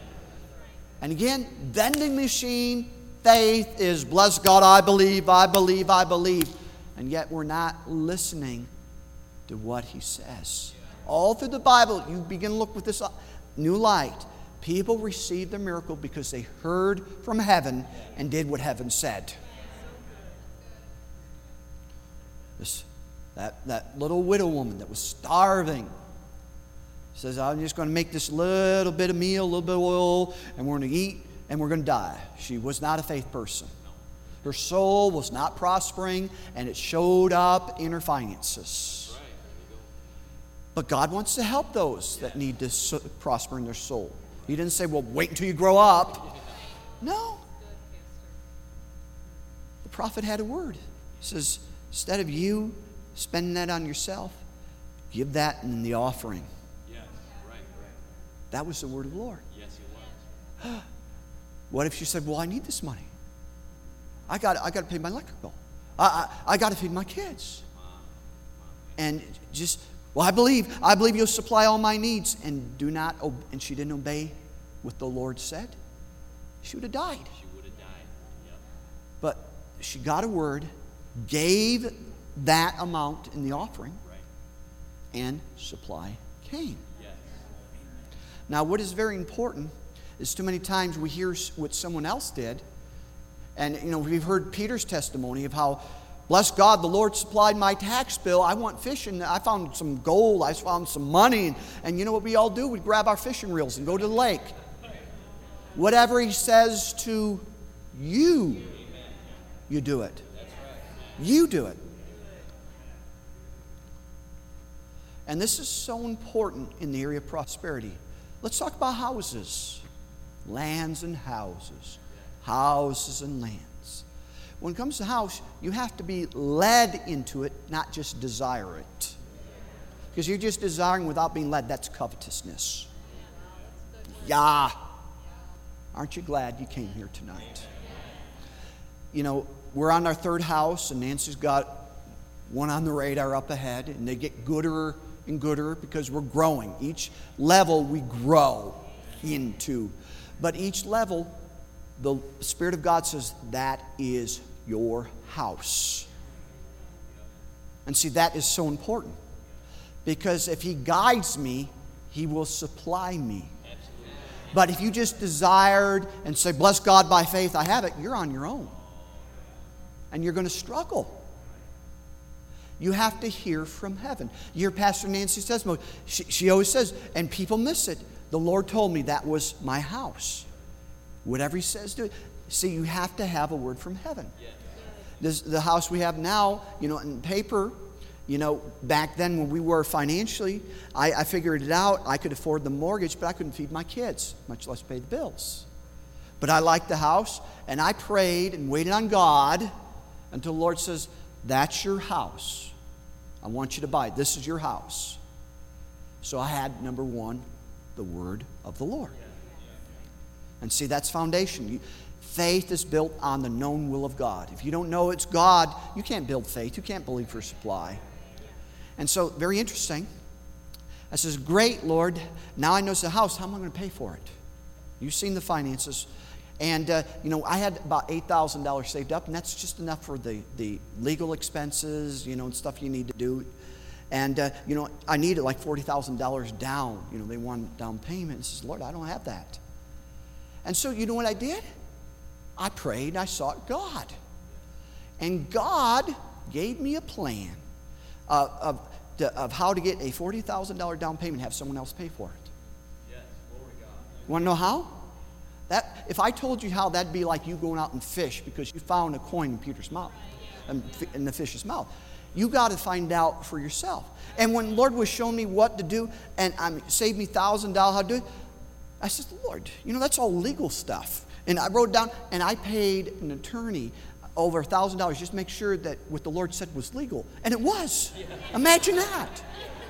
And again, vending machine faith is, bless God, I believe, I believe, I believe. And yet we're not listening to what he says. All through the Bible, you begin to look with this new light. People received their miracle because they heard from heaven and did what heaven said. This, that, that little widow woman that was starving says, I'm just going to make this little bit of meal, a little bit of oil, and we're going to eat and we're going to die. She was not a faith person. Her soul was not prospering, and it showed up in her finances. But God wants to help those that need to so- prosper in their soul. He didn't say, well, wait until you grow up. No. The prophet had a word. He says, instead of you spending that on yourself, give that in the offering. Yes, right, right. That was the word of the Lord. Yes, it was. What if she said, well, I need this money. I got I got to pay my electric bill. I, I, I got to feed my kids. And just, well, I believe, I believe you'll supply all my needs. And do not, ob- and she didn't obey what the Lord said. She would have died. She would have died. Yep. But she got a word, gave that amount in the offering, right, and supply came. Yes. Now, what is very important is too many times we hear what someone else did. And, you know, we've heard Peter's testimony of how, bless God, the Lord supplied my tax bill. I went fishing. I found some gold. I found some money. And, and you know what we all do? We grab our fishing reels and go to the lake. Whatever he says to you, you do it. You do it. And this is so important in the area of prosperity. Let's talk about houses. Lands and houses. Houses and lands. When it comes to house, you have to be led into it, not just desire it. Because you're just desiring without being led. That's covetousness. Yeah. Aren't you glad you came here tonight? You know, we're on our third house, and Nancy's got one on the radar up ahead, and they get gooder and gooder because we're growing. Each level we grow into. But each level, the Spirit of God says, that is your house. And see, that is so important. Because if He guides me, He will supply me. But if you just desired and say, bless God by faith, I have it, you're on your own. And you're going to struggle. You have to hear from heaven. You hear Pastor Nancy's testimony. She, she always says, and people miss it, the Lord told me that was my house. Whatever He says, do it. See, you have to have a word from heaven. This, the house we have now, you know, in paper, you know, back then when we were financially, I, I figured it out. I could afford the mortgage, but I couldn't feed my kids, much less pay the bills. But I liked the house, and I prayed and waited on God until the Lord says, that's your house. I want you to buy it. This is your house. So I had, number one, the word of the Lord. And see, that's foundation. You, faith is built on the known will of God. If you don't know it's God, you can't build faith. You can't believe for supply. And so, very interesting. I says, great, Lord. Now I know it's a house. How am I going to pay for it? You've seen the finances. And, uh, you know, I had about eight thousand dollars saved up, and that's just enough for the, the legal expenses, you know, and stuff you need to do. And, uh, you know, I needed like forty thousand dollars down. You know, they want down payment. I says, Lord, I don't have that. And so, you know what I did? I prayed, I sought God. And God gave me a plan uh, of, to, of how to get a forty thousand dollars down payment and have someone else pay for it. Yes, glory to God. You want to know how? That, if I told you how, that'd be like you going out and fish because you found a coin in Peter's mouth, in the fish's mouth. You got to find out for yourself. And when the Lord was showing me what to do and um, saved me one thousand dollars how to do it, I said, Lord, you know, that's all legal stuff. And I wrote down, and I paid an attorney over one thousand dollars just to make sure that what the Lord said was legal. And it was. Imagine that.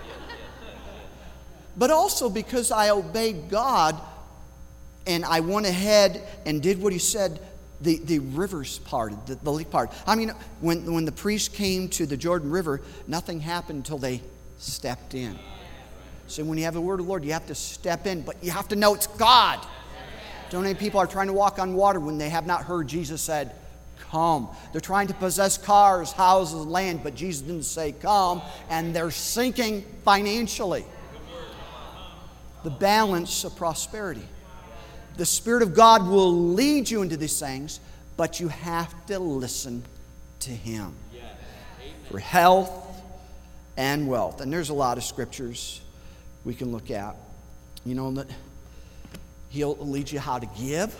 But also because I obeyed God and I went ahead and did what He said, the, the rivers parted, the, the lake parted. I mean, when, when the priest came to the Jordan River, nothing happened until they stepped in. So when you have the word of the Lord, you have to step in, but you have to know it's God. So many people are trying to walk on water when they have not heard Jesus said, come. They're trying to possess cars, houses, land, but Jesus didn't say come, and they're sinking financially. The balance of prosperity. The Spirit of God will lead you into these things, but you have to listen to Him for health and wealth. And there's a lot of scriptures we can look at. You know, that He'll lead you how to give.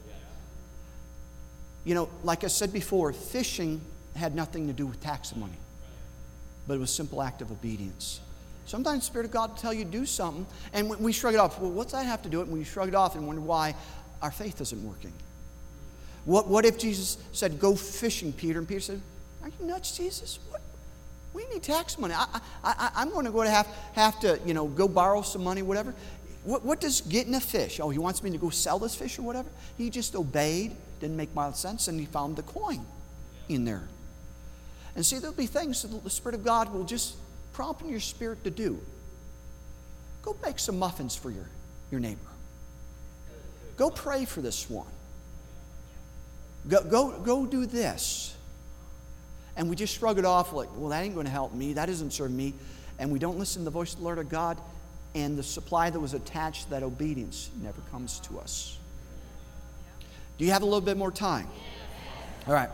You know, like I said before, fishing had nothing to do with tax money, but it was a simple act of obedience. Sometimes the Spirit of God will tell you to do something, and we shrug it off. Well, what's that have to do it? And we shrug it off and wonder why our faith isn't working. What, what if Jesus said, go fishing, Peter? And Peter said, are you nuts, Jesus? What? We need tax money. I, I, I, I'm going to go to have, have to, you know, go borrow some money, whatever. What, what does getting a fish? Oh, He wants me to go sell this fish or whatever? He just obeyed, didn't make mild sense, and he found the coin in there. And see, there'll be things that the Spirit of God will just prompt in your spirit to do. Go bake some muffins for your, your neighbor. Go pray for this one. Go, go, go do this. And we just shrug it off like, well, that ain't going to help me. That doesn't serve me. And we don't listen to the voice of the Lord our God. And the supply that was attached to that obedience never comes to us. Do you have a little bit more time? All right.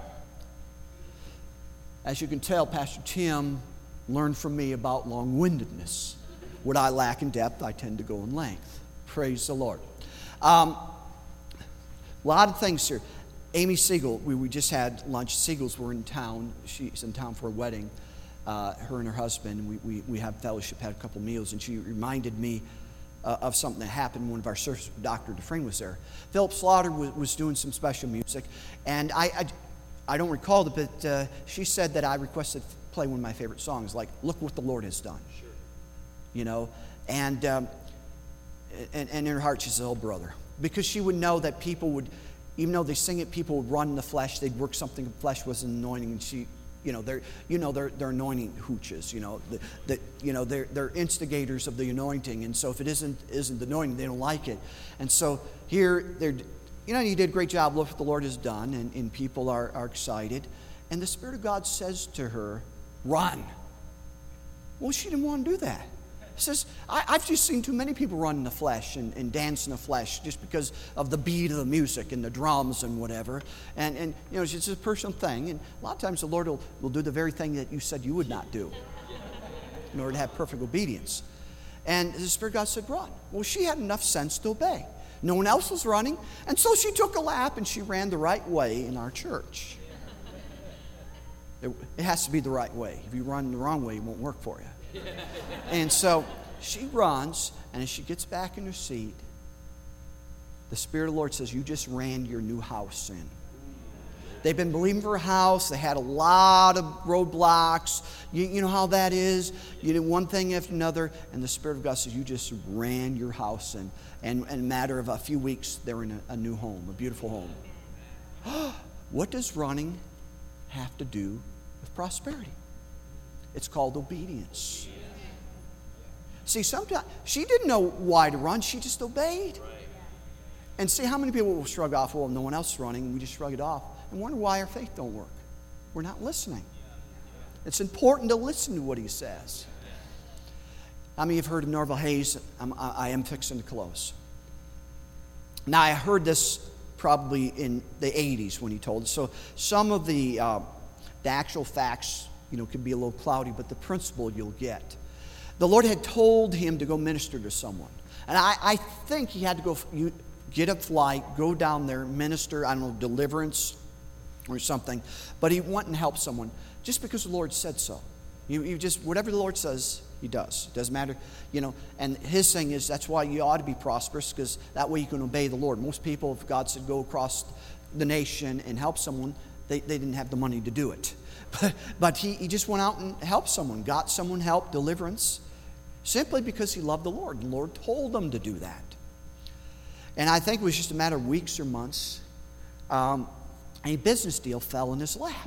As you can tell, Pastor Tim learned from me about long-windedness. What I lack in depth, I tend to go in length. Praise the Lord. Um, a lot of things here. Amy Siegel, we, we just had lunch. Siegels were in town. She's in town for a wedding. Uh, her and her husband, we, we, we had fellowship, had a couple meals, and she reminded me uh, of something that happened. One of our services, Doctor Dufresne was there. Philip Slaughter was, was doing some special music, and I, I, I don't recall it, but uh, she said that I requested play one of my favorite songs, like "Look What the Lord Has Done." Sure. You know, and, um, and and in her heart she said, "Oh brother, because she would know that people would, even though they sing it, people would run in the flesh. They'd work something the flesh was an anointing, and she, you know, they're, you know, they're, they're anointing hooches. You know, that, that you know, they're they're instigators of the anointing, and so if it isn't isn't the anointing, they don't like it. And so here, they're, you know, you did a great job. Look what the Lord has done, and, and people are are excited. And the Spirit of God says to her, "Run." Well, she didn't want to do that. He says, I, I've just seen too many people run in the flesh and, and dance in the flesh just because of the beat of the music and the drums and whatever. And, and you know, it's just a personal thing. And a lot of times the Lord will, will do the very thing that you said you would not do in order to have perfect obedience. And the Spirit of God said, run. Well, she had enough sense to obey. No one else was running. And so she took a lap and she ran the right way in our church. It, it has to be the right way. If you run the wrong way, it won't work for you. And so she runs, and as she gets back in her seat, the Spirit of the Lord says, you just ran your new house in. They've been believing for a house. They had a lot of roadblocks. You, you know how that is. You did one thing after another, and the Spirit of God says, you just ran your house in. And in a matter of a few weeks, they're in a, a new home, a beautiful home. What does running have to do with prosperity? It's called obedience. See, sometimes she didn't know why to run. She just obeyed. And see, how many people will shrug off, well, no one else is running, and we just shrug it off and wonder why our faith don't work. We're not listening. It's important to listen to what he says. How many have heard of Norval Hayes? I'm, I am fixing to close. Now, I heard this probably in the eighties when he told it. So some of the, uh, the actual facts, you know, could be a little cloudy, but the principle you'll get. The Lord had told him to go minister to someone. And I, I think he had to go you, get a flight, go down there, minister, I don't know, deliverance or something. But he went and helped someone just because the Lord said so. You, you just, whatever the Lord says, he does. It doesn't matter, you know. And his thing is, that's why you ought to be prosperous, because that way you can obey the Lord. Most people, if God said go across the nation and help someone, they, they didn't have the money to do it. But, but he, he just went out and helped someone, got someone help, deliverance, simply because he loved the Lord. The Lord told him to do that. And I think it was just a matter of weeks or months. Um, a business deal fell in his lap.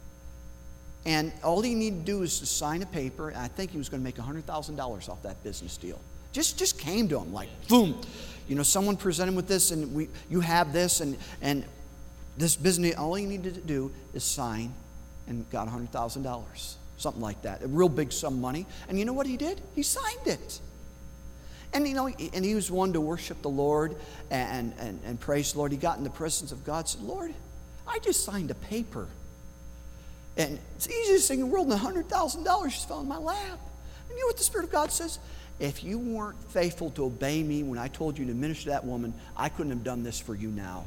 And all he needed to do was to sign a paper. And I think he was going to make one hundred thousand dollars off that business deal. Just just came to him like, boom. You know, someone presented him with this, and we, you have this, and, and this business, all he needed to do is sign, and got one hundred thousand dollars. Something like that. A real big sum of money. And you know what he did? He signed it. And you know, and he was one to worship the Lord and, and, and praise the Lord. He got in the presence of God and said, Lord, I just signed a paper. And it's the easiest thing in the world, and one hundred thousand dollars just fell in my lap. And you know what the Spirit of God says? If you weren't faithful to obey me when I told you to minister to that woman, I couldn't have done this for you now.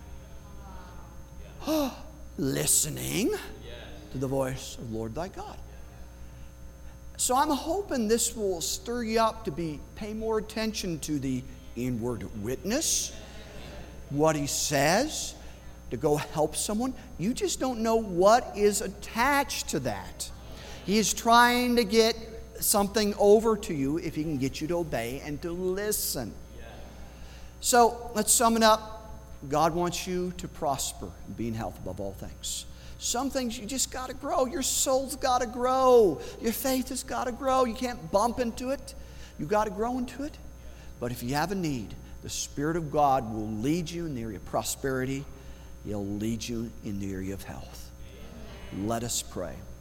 Listening to the voice of the Lord thy God. So I'm hoping this will stir you up to be pay more attention to the inward witness, what he says, to go help someone. You just don't know what is attached to that. He is trying to get something over to you if he can get you to obey and to listen. So let's sum it up. God wants you to prosper and be in health above all things. Some things you just got to grow. Your soul's got to grow. Your faith has got to grow. You can't bump into it. You got to grow into it. But if you have a need, the Spirit of God will lead you in the area of prosperity. He'll lead you in the area of health. Let us pray.